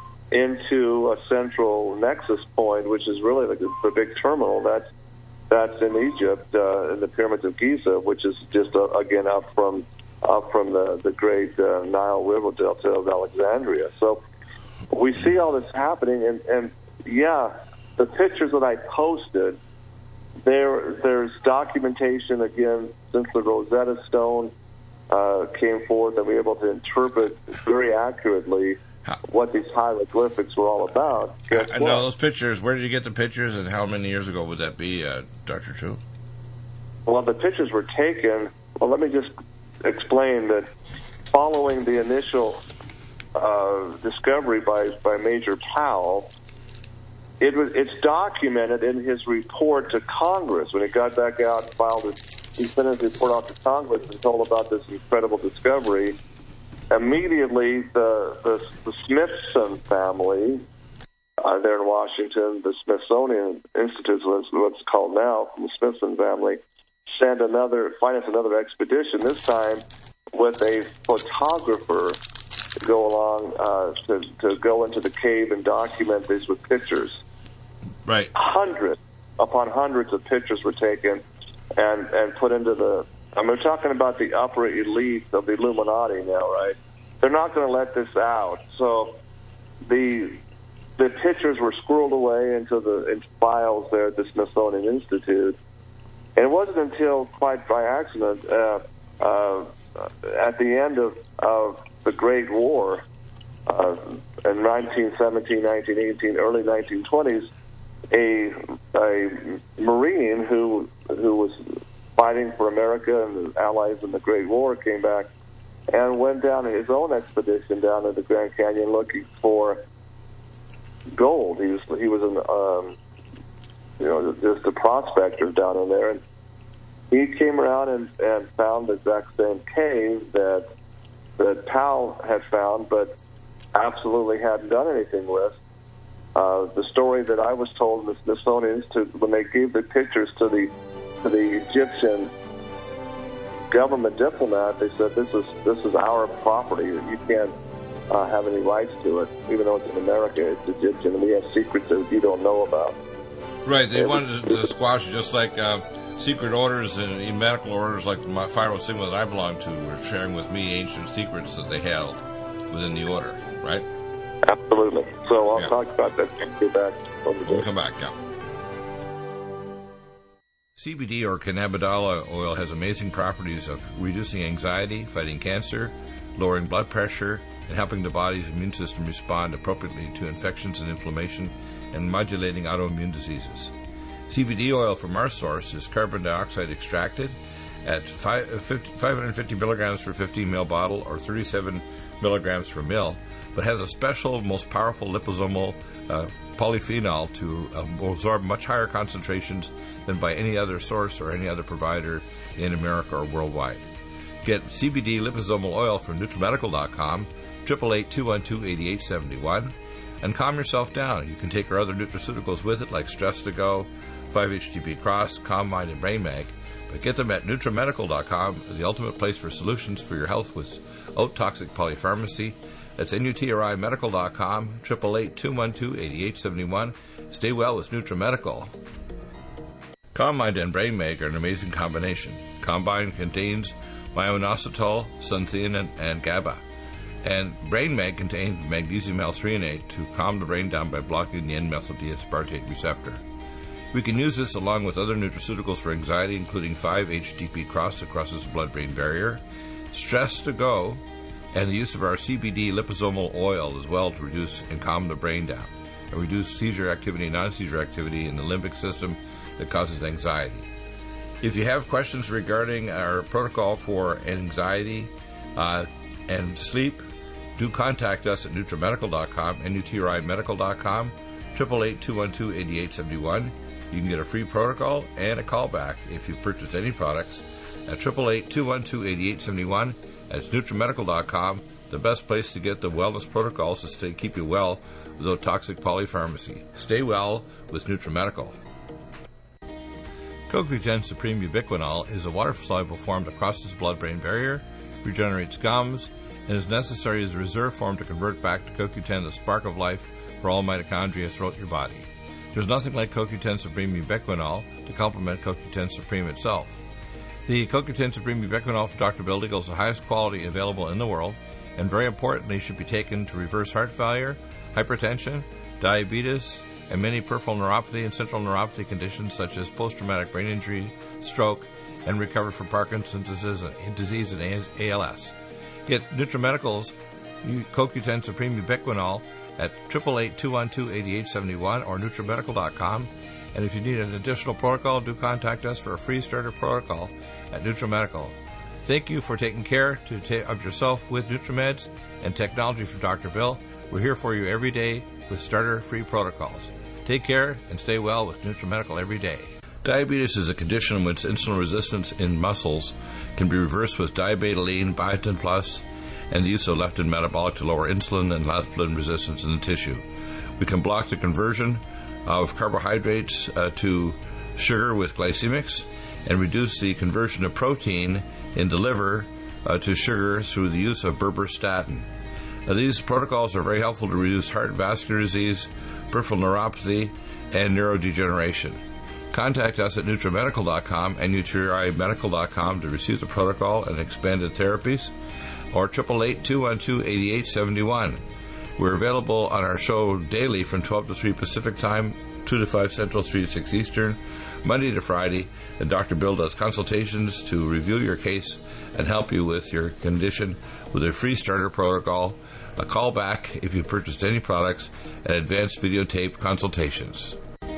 into a central nexus point, which is really like the big terminal that's that's in Egypt, uh, in the pyramids of Giza, which is just uh, again up from up from the the great uh, Nile River delta of Alexandria. So we see all this happening, and, and yeah, the pictures that I posted, there there's documentation again since the Rosetta Stone uh, came forth, that we were able to interpret very accurately what these hieroglyphics were all about. Guess I know those pictures. Where did you get the pictures, and how many years ago would that be, uh, Doctor True? Well, the pictures were taken. Well, let me just explain that following the initial uh, discovery by by Major Powell, it was it's documented in his report to Congress when he got back out and filed his he sent his report out to Congress and told about this incredible discovery. Immediately, the, the, the Smithson family, uh, there in Washington, the Smithsonian Institute, is what it's called now, from the Smithson family, sent another, financed another expedition, this time with a photographer to go along, uh, to, to go into the cave and document this with pictures. Right. Hundreds upon hundreds of pictures were taken and, and put into the... I mean, we're talking about the upper elite of the Illuminati now, right? They're not going to let this out. So the the pictures were squirreled away into the into files there at the Smithsonian Institute. And it wasn't until, quite by accident, uh, uh, at the end of, of the Great War, uh, in nineteen seventeen, nineteen eighteen, early nineteen twenties, a a Marine who who was fighting for America and the Allies in the Great War came back and went down his own expedition down to the Grand Canyon looking for gold. He was he was an um, you know just a prospector down in there, and he came around and, and found the exact same cave that that Powell had found, but absolutely hadn't done anything with. Uh, the story that I was told in the Smithsonian Institute, when they gave the pictures to the to the Egyptian government diplomat, they said, this is this is our property. You can't uh, have any rights to it, even though it's in America. It's Egyptian, and we have secrets that you don't know about. Right. They it wanted was, to squash just like uh, secret orders and even medical orders, like my Pharaoh Sigma that I belong to, were sharing with me ancient secrets that they held within the order. Right. Absolutely. So I'll yeah. talk about that when we get back. We'll come back. Yeah. C B D or cannabidiol oil has amazing properties of reducing anxiety, fighting cancer, lowering blood pressure, and helping the body's immune system respond appropriately to infections and inflammation, and modulating autoimmune diseases. C B D oil from our source is carbon dioxide extracted at five hundred fifty milligrams per fifteen mil bottle or thirty-seven milligrams per mil, but has a special, most powerful liposomal uh, polyphenol to uh, absorb much higher concentrations than by any other source or any other provider in America or worldwide. Get C B D liposomal oil from NutriMedical dot com, eight eight eight, two one two, eight eight seven one, and calm yourself down. You can take our other nutraceuticals with it, like Stress to Go, five H T P Cross, Calm Mind, and Brain Mag. But get them at NutriMedical dot com, the ultimate place for solutions for your health with oat-toxic polypharmacy. That's N U T R I Medical dot com, eight eight eight, two one two, eight eight seven one. Stay well with NutriMedical. Calm Mind and Brain Mag are an amazing combination. Calm Mind contains myo-inositol, sunthein, and GABA. And Brain Mag contains magnesium L-threonate to calm the brain down by blocking the N-methyl-D-aspartate receptor. We can use this along with other nutraceuticals for anxiety, including five H T P Cross that crosses the blood-brain barrier, Stress to Go, and the use of our C B D liposomal oil as well to reduce and calm the brain down and reduce seizure activity and non-seizure activity in the limbic system that causes anxiety. If you have questions regarding our protocol for anxiety uh, and sleep, do contact us at NutriMedical dot com, N U T R I Medical dot com, eight eight eight, two one two, eight eight seven one. You can get a free protocol and a callback if you purchase any products at eight eight eight, two one two, eight eight seven one. That's NutriMedical dot com, the best place to get the wellness protocols to stay keep you well without toxic polypharmacy. Stay well with NutriMedical. Co Q ten Supreme Ubiquinol is a water-soluble form that crosses the blood-brain barrier, regenerates gums, and is necessary as a reserve form to convert back to Co Q ten, the spark of life for all mitochondria throughout your body. There's nothing like Co Q ten Supreme Ubiquinol to complement Co Q ten Supreme itself. The Co Q ten Supreme Ubiquinol from Doctor Bill Deagle is the highest quality available in the world, and very importantly should be taken to reverse heart failure, hypertension, diabetes, and many peripheral neuropathy and central neuropathy conditions such as post-traumatic brain injury, stroke, and recover from Parkinson's disease and A L S. Get NutriMedical's Co Q ten Supreme Ubiquinol at eight eight eight, two one two, eight eight seven one or NutriMedical dot com. And if you need an additional protocol, do contact us for a free starter protocol at NutriMedical. Thank you for taking care to ta- of yourself with NutriMeds and technology from Doctor Bill. We're here for you every day with starter free protocols. Take care and stay well with NutriMedical every day. Diabetes is a condition in which insulin resistance in muscles can be reversed with diabetoline, biotin plus, and the use of leptin metabolic to lower insulin and leptin resistance in the tissue. We can block the conversion of carbohydrates uh, to sugar with glycemics and reduce the conversion of protein in the liver uh, to sugar through the use of berberstatin. Now, these protocols are very helpful to reduce heart and vascular disease, peripheral neuropathy, and neurodegeneration. Contact us at NutriMedical dot com and N U T R I Medical dot com to receive the protocol and expanded therapies, or eight eight eight, two one two, eight eight seven one. We're available on our show daily from twelve to three Pacific Time, two to five Central, three to six Eastern, Monday to Friday, and Doctor Bill does consultations to review your case and help you with your condition with a free starter protocol, a call back if you purchased any products, and advanced videotape consultations.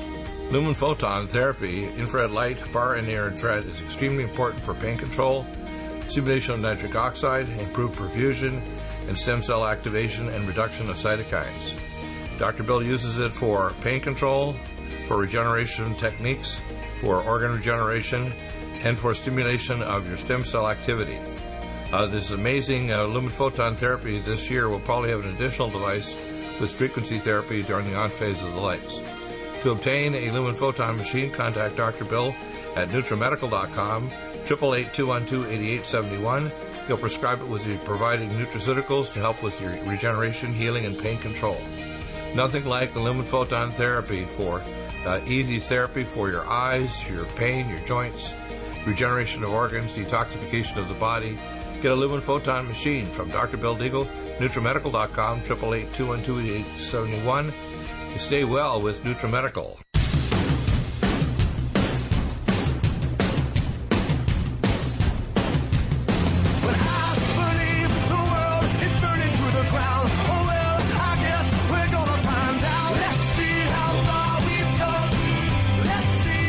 Lumen photon therapy, infrared light, far and near infrared, is extremely important for pain control, stimulation of nitric oxide, improved perfusion, and stem cell activation and reduction of cytokines. Doctor Bill uses it for pain control, for regeneration techniques, for organ regeneration, and for stimulation of your stem cell activity. Uh, this amazing uh, lumen photon therapy this year will probably have an additional device with frequency therapy during the on phase of the lights. To obtain a lumen photon machine, contact Doctor Bill at NutriMedical dot com, eight eight eight, two one two, eight eight seven one. He'll prescribe it with you providing nutraceuticals to help with your regeneration, healing, and pain control. Nothing like the lumen photon therapy for uh, easy therapy for your eyes, your pain, your joints, regeneration of organs, detoxification of the body. Get a lumen photon machine from Doctor Bill Deagle, NutriMedical dot com, eight eight eight, two one two, eight eight seven one. You stay well with NutriMedical. Let's see how far we've come. Let's see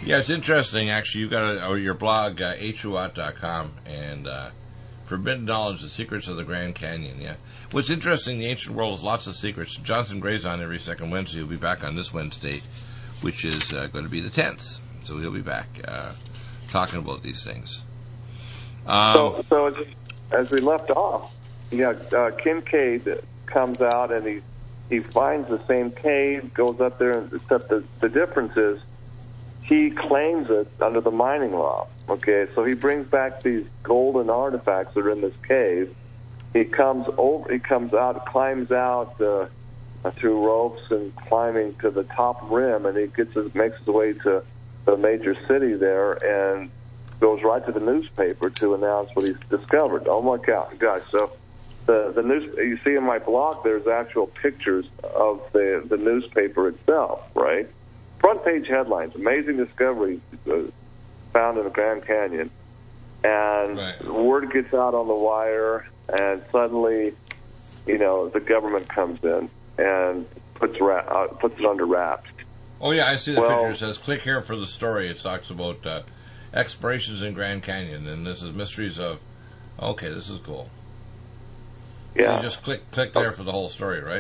Yeah, it's interesting, actually. You've got a, or your blog, uh, h u a t dot com, and uh, Forbidden Knowledge, The Secrets of the Grand Canyon, yeah. What's interesting, the ancient world has lots of secrets. Jonathan Gray's on every second Wednesday. He'll be back on this Wednesday, which is uh, going to be the tenth. So he'll be back uh, talking about these things. Um, so, so just, as we left off, yeah, uh, Kincaid comes out and he he finds the same cave, goes up there, and except the, the difference is he claims it under the mining law. Okay, so he brings back these golden artifacts that are in this cave. He comes over, he comes out, climbs out uh, through ropes and climbing to the top rim, and he gets his, makes his way to the major city there and goes right to the newspaper to announce what he's discovered. Oh my God, gosh! So the the news you see in my blog, there's actual pictures of the the newspaper itself, right? Front page headlines: amazing discovery uh, found in the Grand Canyon, and right. word gets out on the wire, and suddenly, you know, the government comes in and puts ra- uh, puts it under wraps. Oh yeah, I see the well, picture. It says, "Click here for the story." It talks about uh, explorations in Grand Canyon, and this is mysteries of. Okay, this is cool. Yeah, you just click click there for the whole story, right?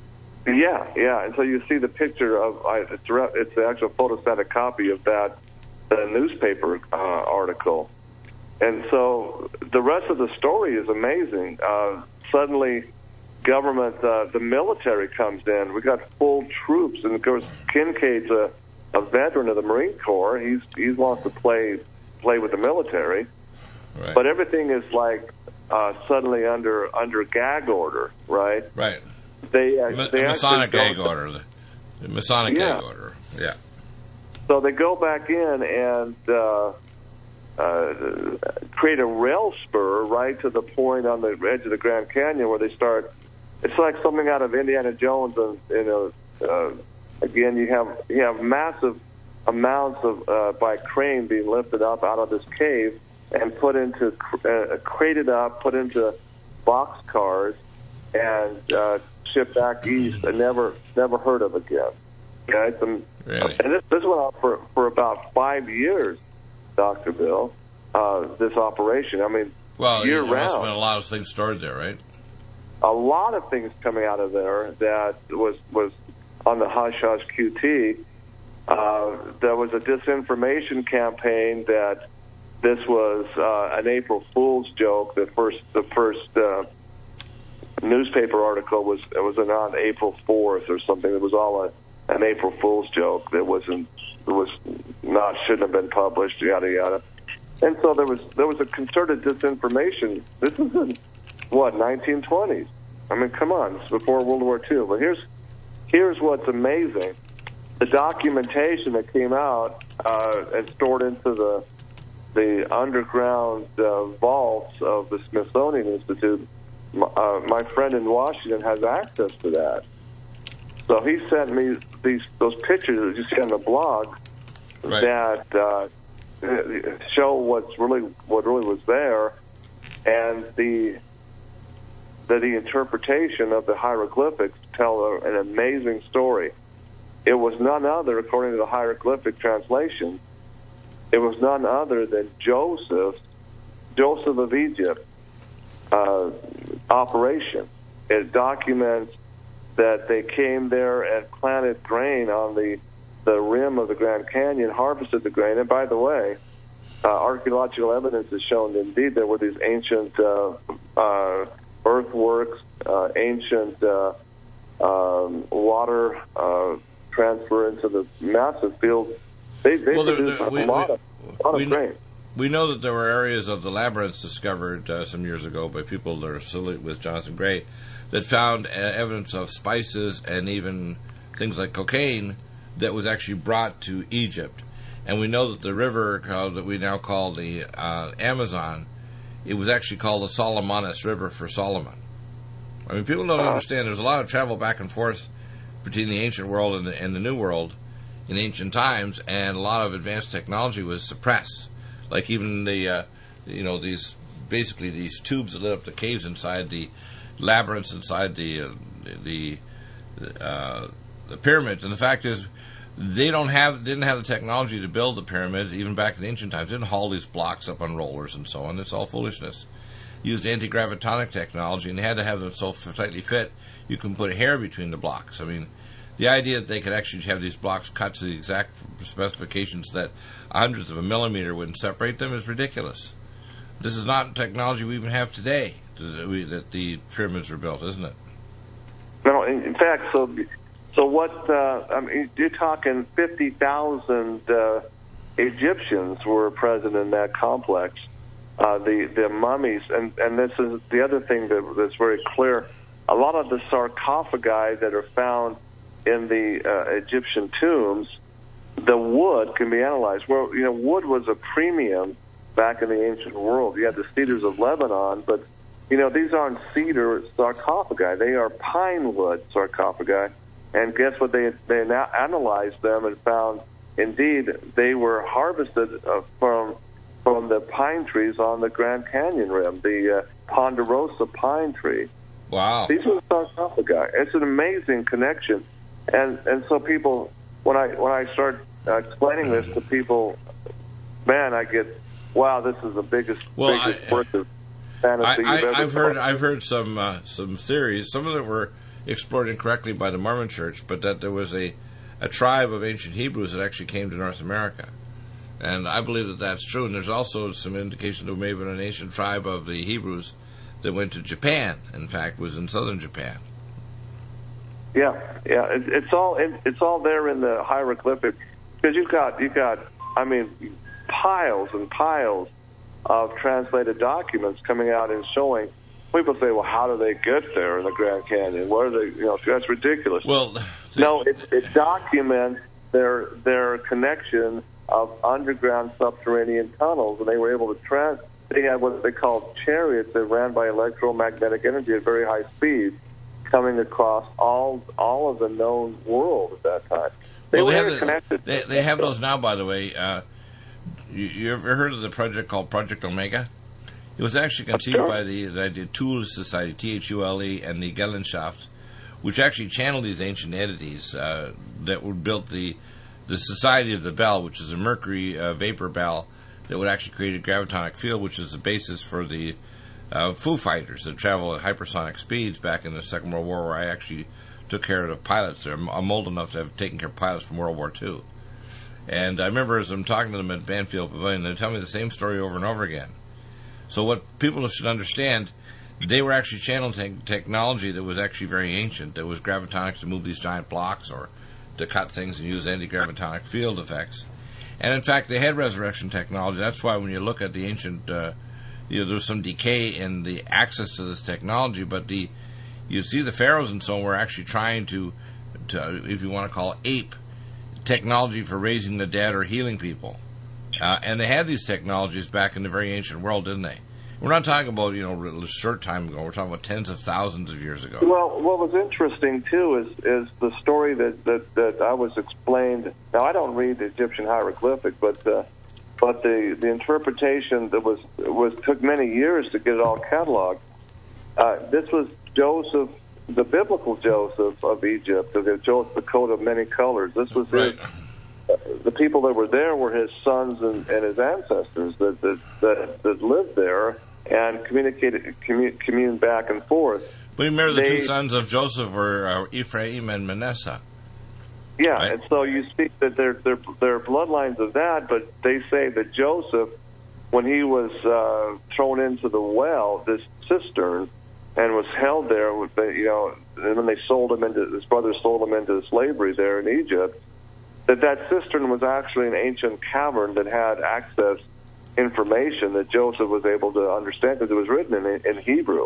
Yeah, yeah. And so you see the picture of I, it's it's the actual photostatic copy of that the newspaper uh, article, and so the rest of the story is amazing. Uh, suddenly, government, uh, the military comes in. We got full troops, and of course, Kincaid's a, a veteran of the Marine Corps. He's he wants to play play with the military, right. But everything is like uh, suddenly under under gag order, right? Right. They, uh, Ma- they Masonic actually gag order. The, the Masonic yeah. gag order. Yeah. So they go back in and uh, uh, create a rail spur right to the point on the edge of the Grand Canyon where they start. It's like something out of Indiana Jones. And, you know, uh, again, you have you have massive amounts of uh, by crane being lifted up out of this cave and put into uh, crated up, put into box cars, and uh, shipped back east and never never heard of again. Okay, and, really? and this this went on for for about five years, Doctor Bill. Uh, this operation, I mean, well, year there must have round. been a lot of things stored there, right? A lot of things coming out of there that was was on the hush hush Q T. Uh, there was a disinformation campaign that this was uh, an April Fool's joke. The first the first uh, newspaper article was it was on April fourth or something. It was all a, an April Fool's joke that wasn't it was not shouldn't have been published. Yada yada. And so there was there was a concerted disinformation. This is in what nineteen twenties. I mean, come on, it's before World War Two. But here's here's what's amazing: the documentation that came out uh, and stored into the the underground uh, vaults of the Smithsonian Institute. Uh, my friend in Washington has access to that. So he sent me these those pictures that you see on the blog right. that uh, show what's really what really was there, and the the, the interpretation of the hieroglyphics tell a, an amazing story. It was none other, according to the hieroglyphic translation, it was none other than Joseph, Joseph of Egypt. Uh, operation. It documents that they came there and planted grain on the the rim of the Grand Canyon, harvested the grain, and by the way, uh, archaeological evidence has shown that indeed there were these ancient uh, uh, earthworks, uh, ancient uh, um, water uh, transfer into the massive field. They, they well, produced there, there, we, a lot we, of, a lot we of know, grain. We know that there were areas of the labyrinths discovered uh, some years ago by people that are affiliated with Jonathan Gray that found uh, evidence of spices and even things like cocaine that was actually brought to Egypt. And we know that the river uh, that we now call the uh, Amazon, it was actually called the Solomonus River for Solomon. I mean, people don't understand there's a lot of travel back and forth between the ancient world and the, and the New World in ancient times, and a lot of advanced technology was suppressed. Like even the, uh, you know, these basically these tubes that lit up the caves inside the labyrinths inside the uh, the uh, the pyramids. And the fact is, they don't have didn't have the technology to build the pyramids even back in ancient times. They didn't haul these blocks up on rollers and so on. It's all foolishness. Used anti-gravitonic technology, and they had to have them so tightly fit you can put hair between the blocks. I mean, the idea that they could actually have these blocks cut to the exact specifications that hundreds of a millimeter wouldn't separate them is ridiculous. This is not technology we even have today that, we, that the pyramids were built, isn't it? No, in fact, so so what? Uh, I mean, you're talking fifty thousand uh, Egyptians were present in that complex. Uh, the the mummies, and and this is the other thing that, that's very clear. A lot of the sarcophagi that are found in the uh, Egyptian tombs, the wood can be analyzed. Well, you know, wood was a premium back in the ancient world. You had the cedars of Lebanon, but you know, these aren't cedar sarcophagi. They are pine wood sarcophagi. And guess what? They they now analyzed them and found, indeed, they were harvested uh, from from the pine trees on the Grand Canyon rim, the uh, ponderosa pine tree. Wow. These were sarcophagi. It's an amazing connection. And and so people, when I when I start uh, explaining this to people, man, I get, wow, this is the biggest, well, biggest I, work of fantasy I, you've I, ever I've heard thought. I've heard some uh, some theories. Some of them were explored incorrectly by the Mormon Church, but that there was a, a tribe of ancient Hebrews that actually came to North America. And I believe that that's true. And there's also some indication that there may have been an ancient tribe of the Hebrews that went to Japan. In fact, was in southern Japan. Yeah, yeah, it, it's all it, it's all there in the hieroglyphic, because you've got you've got I mean piles and piles of translated documents coming out and showing. People say, well, how do they get there in the Grand Canyon? What are they? You know, that's ridiculous. Well, no, it, it documents their their connection of underground subterranean tunnels, and they were able to trans. They had what they called chariots that ran by electromagnetic energy at very high speeds, coming across all all of the known world at that time. They well, were they interconnected. Have the, they, they have those now, by the way. Uh, you, you ever heard of the project called Project Omega? It was actually conceived sure. by the, the, the Thule Society, T H U L E, and the Gesellschaft, which actually channeled these ancient entities uh, that would built the the Society of the Bell, which is a mercury uh, vapor bell that would actually create a gravitonic field, which is the basis for the uh, Foo Fighters that travel at hypersonic speeds back in the Second World War, where I actually took care of the pilots there. I'm old enough to have taken care of pilots from World War Two. And I remember as I'm talking to them at Banfield Pavilion, they tell me the same story over and over again. So what people should understand, they were actually channeling technology that was actually very ancient, that was gravitonics to move these giant blocks or to cut things and use anti-gravitonic field effects. And in fact, they had resurrection technology. That's why when you look at the ancient, uh, you know, there's some decay in the access to this technology, but the you see the pharaohs and so on were actually trying to, to, if you want to call it, ape technology for raising the dead or healing people. Uh, and they had these technologies back in the very ancient world, didn't they? We're not talking about, you know, a short time ago. We're talking about tens of thousands of years ago. Well, what was interesting, too, is is the story that, that, that I was explained. Now, I don't read the Egyptian hieroglyphic, but uh, but the, the interpretation that was was took many years to get it all cataloged. Uh, this was Joseph, the biblical Joseph of Egypt, the Joseph, the coat of many colors. This was right. his. The people that were there were his sons and, and his ancestors that that, that that lived there and communicated, commun, communed back and forth. But remember, the they, two sons of Joseph were uh, Ephraim and Manasseh. Yeah, right? And so you see that they're, they're, they're bloodlines of that, but they say that Joseph, when he was uh, thrown into the well, this cistern, and was held there, with the, you know, and then they sold him into, his brothers sold him into slavery there in Egypt, that that cistern was actually an ancient cavern that had access information that Joseph was able to understand because it was written in, in Hebrew.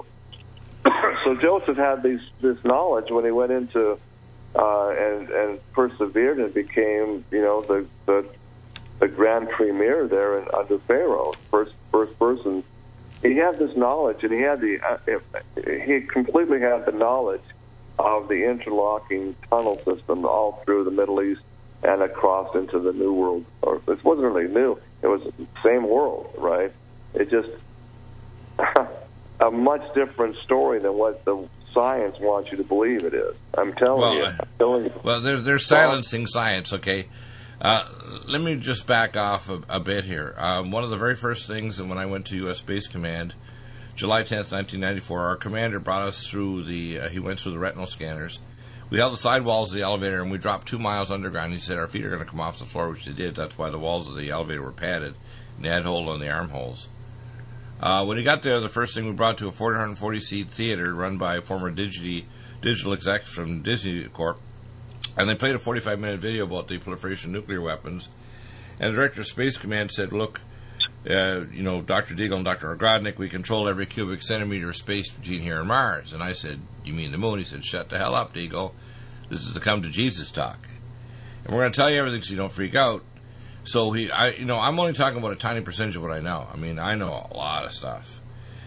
So Joseph had these, this knowledge when he went into uh, and, and persevered and became, you know, the the, the grand premier there in, under Pharaoh, first first person. He had this knowledge, and he had the uh, he completely had the knowledge of the interlocking tunnel system all through the Middle East and across into the New World. Or it wasn't really new; it was the same world, right? It just a much different story than what the science wants you to believe it is. I'm telling well, you. I'm telling you. Well, they're, they're silencing science, okay? Uh, let me just back off a, a bit here. Um, one of the very first things when I went to U S Space Command, July tenth, nineteen ninety-four, our commander brought us through the, uh, he went through the retinal scanners. We held the sidewalls of the elevator, and we dropped two miles underground. He said our feet are going to come off the floor, which they did. That's why the walls of the elevator were padded, and they had hold on the armholes. Uh, when he got there, the first thing we brought to a four hundred forty seat theater run by former Digi, digital execs from Disney Corp, and they played a forty-five minute video about the proliferation of nuclear weapons. And the director of Space Command said, look, uh, you know, Doctor Deagle and Doctor Ogrodnik, we control every cubic centimeter of space between here and Mars. And I said, you mean the moon? He said, shut the hell up, Deagle. This is the come to Jesus talk. And we're going to tell you everything so you don't freak out. So he, I, you know, I'm only talking about a tiny percentage of what I know. I mean, I know a lot of stuff.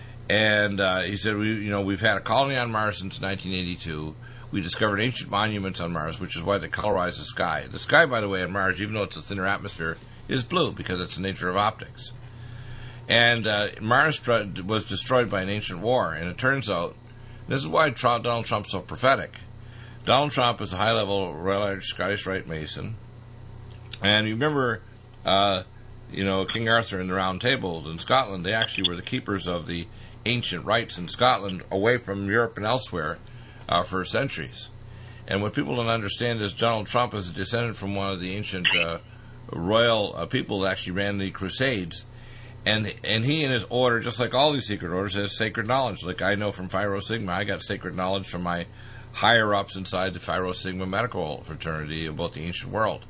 And uh, he said, we, you know, we've had a colony on Mars since nineteen eighty-two. We discovered ancient monuments on Mars, which is why they colorize the sky. The sky, by the way, on Mars, even though it's a thinner atmosphere, is blue because it's the nature of optics. And uh, Mars tr- was destroyed by an ancient war, and it turns out, this is why Trump, Donald Trump's so prophetic. Donald Trump is a high-level Royal Irish Scottish Rite Mason. And you remember, uh, you know, King Arthur and the Round Table in Scotland, they actually were the keepers of the ancient rites in Scotland away from Europe and elsewhere uh, for centuries. And what people don't understand is Donald Trump is a descendant from one of the ancient uh, royal uh, people that actually ran the Crusades. And and he and his order, just like all these secret orders, has sacred knowledge. Like I know from Phi Rho Sigma, I got sacred knowledge from my higher-ups inside the Phi Rho Sigma medical fraternity about the ancient world.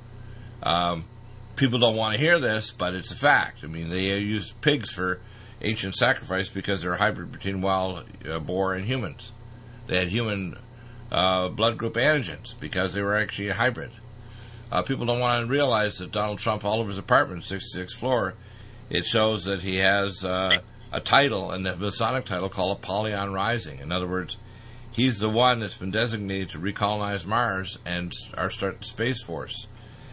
Um, people don't want to hear this, but it's a fact. I mean, they used pigs for ancient sacrifice because they're a hybrid between wild uh, boar and humans. They had human uh, blood group antigens because they were actually a hybrid. Uh, people don't want to realize that Donald Trump, all over his apartment, sixty-sixth floor, it shows that he has uh, a title, and a Masonic title called Apollyon Rising. In other words, he's the one that's been designated to recolonize Mars and our start the Space Force.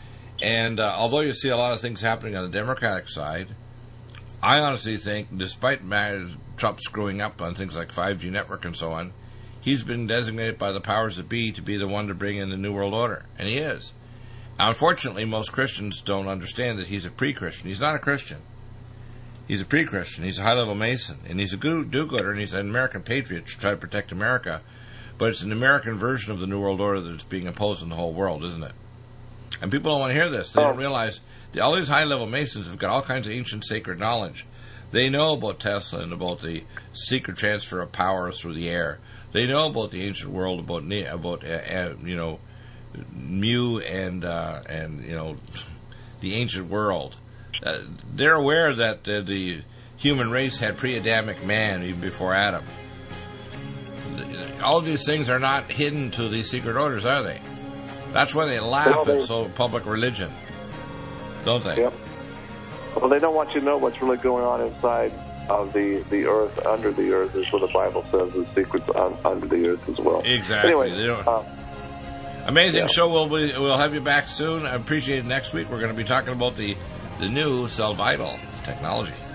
And uh, although you see a lot of things happening on the Democratic side, I honestly think, despite Trump screwing up on things like five G network and so on, he's been designated by the powers that be to be the one to bring in the New World Order. And he is. Unfortunately, most Christians don't understand that he's a pre-Christian. He's not a Christian. He's a pre-Christian. He's a high-level Mason. And he's a do-gooder, and he's an American patriot to try to protect America. But it's an American version of the New World Order that's being imposed on the whole world, isn't it? And people don't want to hear this. They don't realize that all these high-level Masons have got all kinds of ancient sacred knowledge. They know about Tesla and about the secret transfer of power through the air. They know about the ancient world, about about uh, uh, you know, Mu and uh, and you know, the ancient world. Uh, they're aware that uh, the human race had pre-Adamic man even before Adam. All of these things are not hidden to these secret orders, are they? That's why they laugh well, they, at so public religion, don't they? Yep. Well, they don't want you to know what's really going on inside of the, the earth, under the earth, is what the Bible says, the secrets on, under the earth as well. Exactly. Anyway, they don't, uh, amazing yeah. show. We'll, be, we'll have you back soon. I appreciate it. Next week we're going to be talking about the, the new cell vital technology.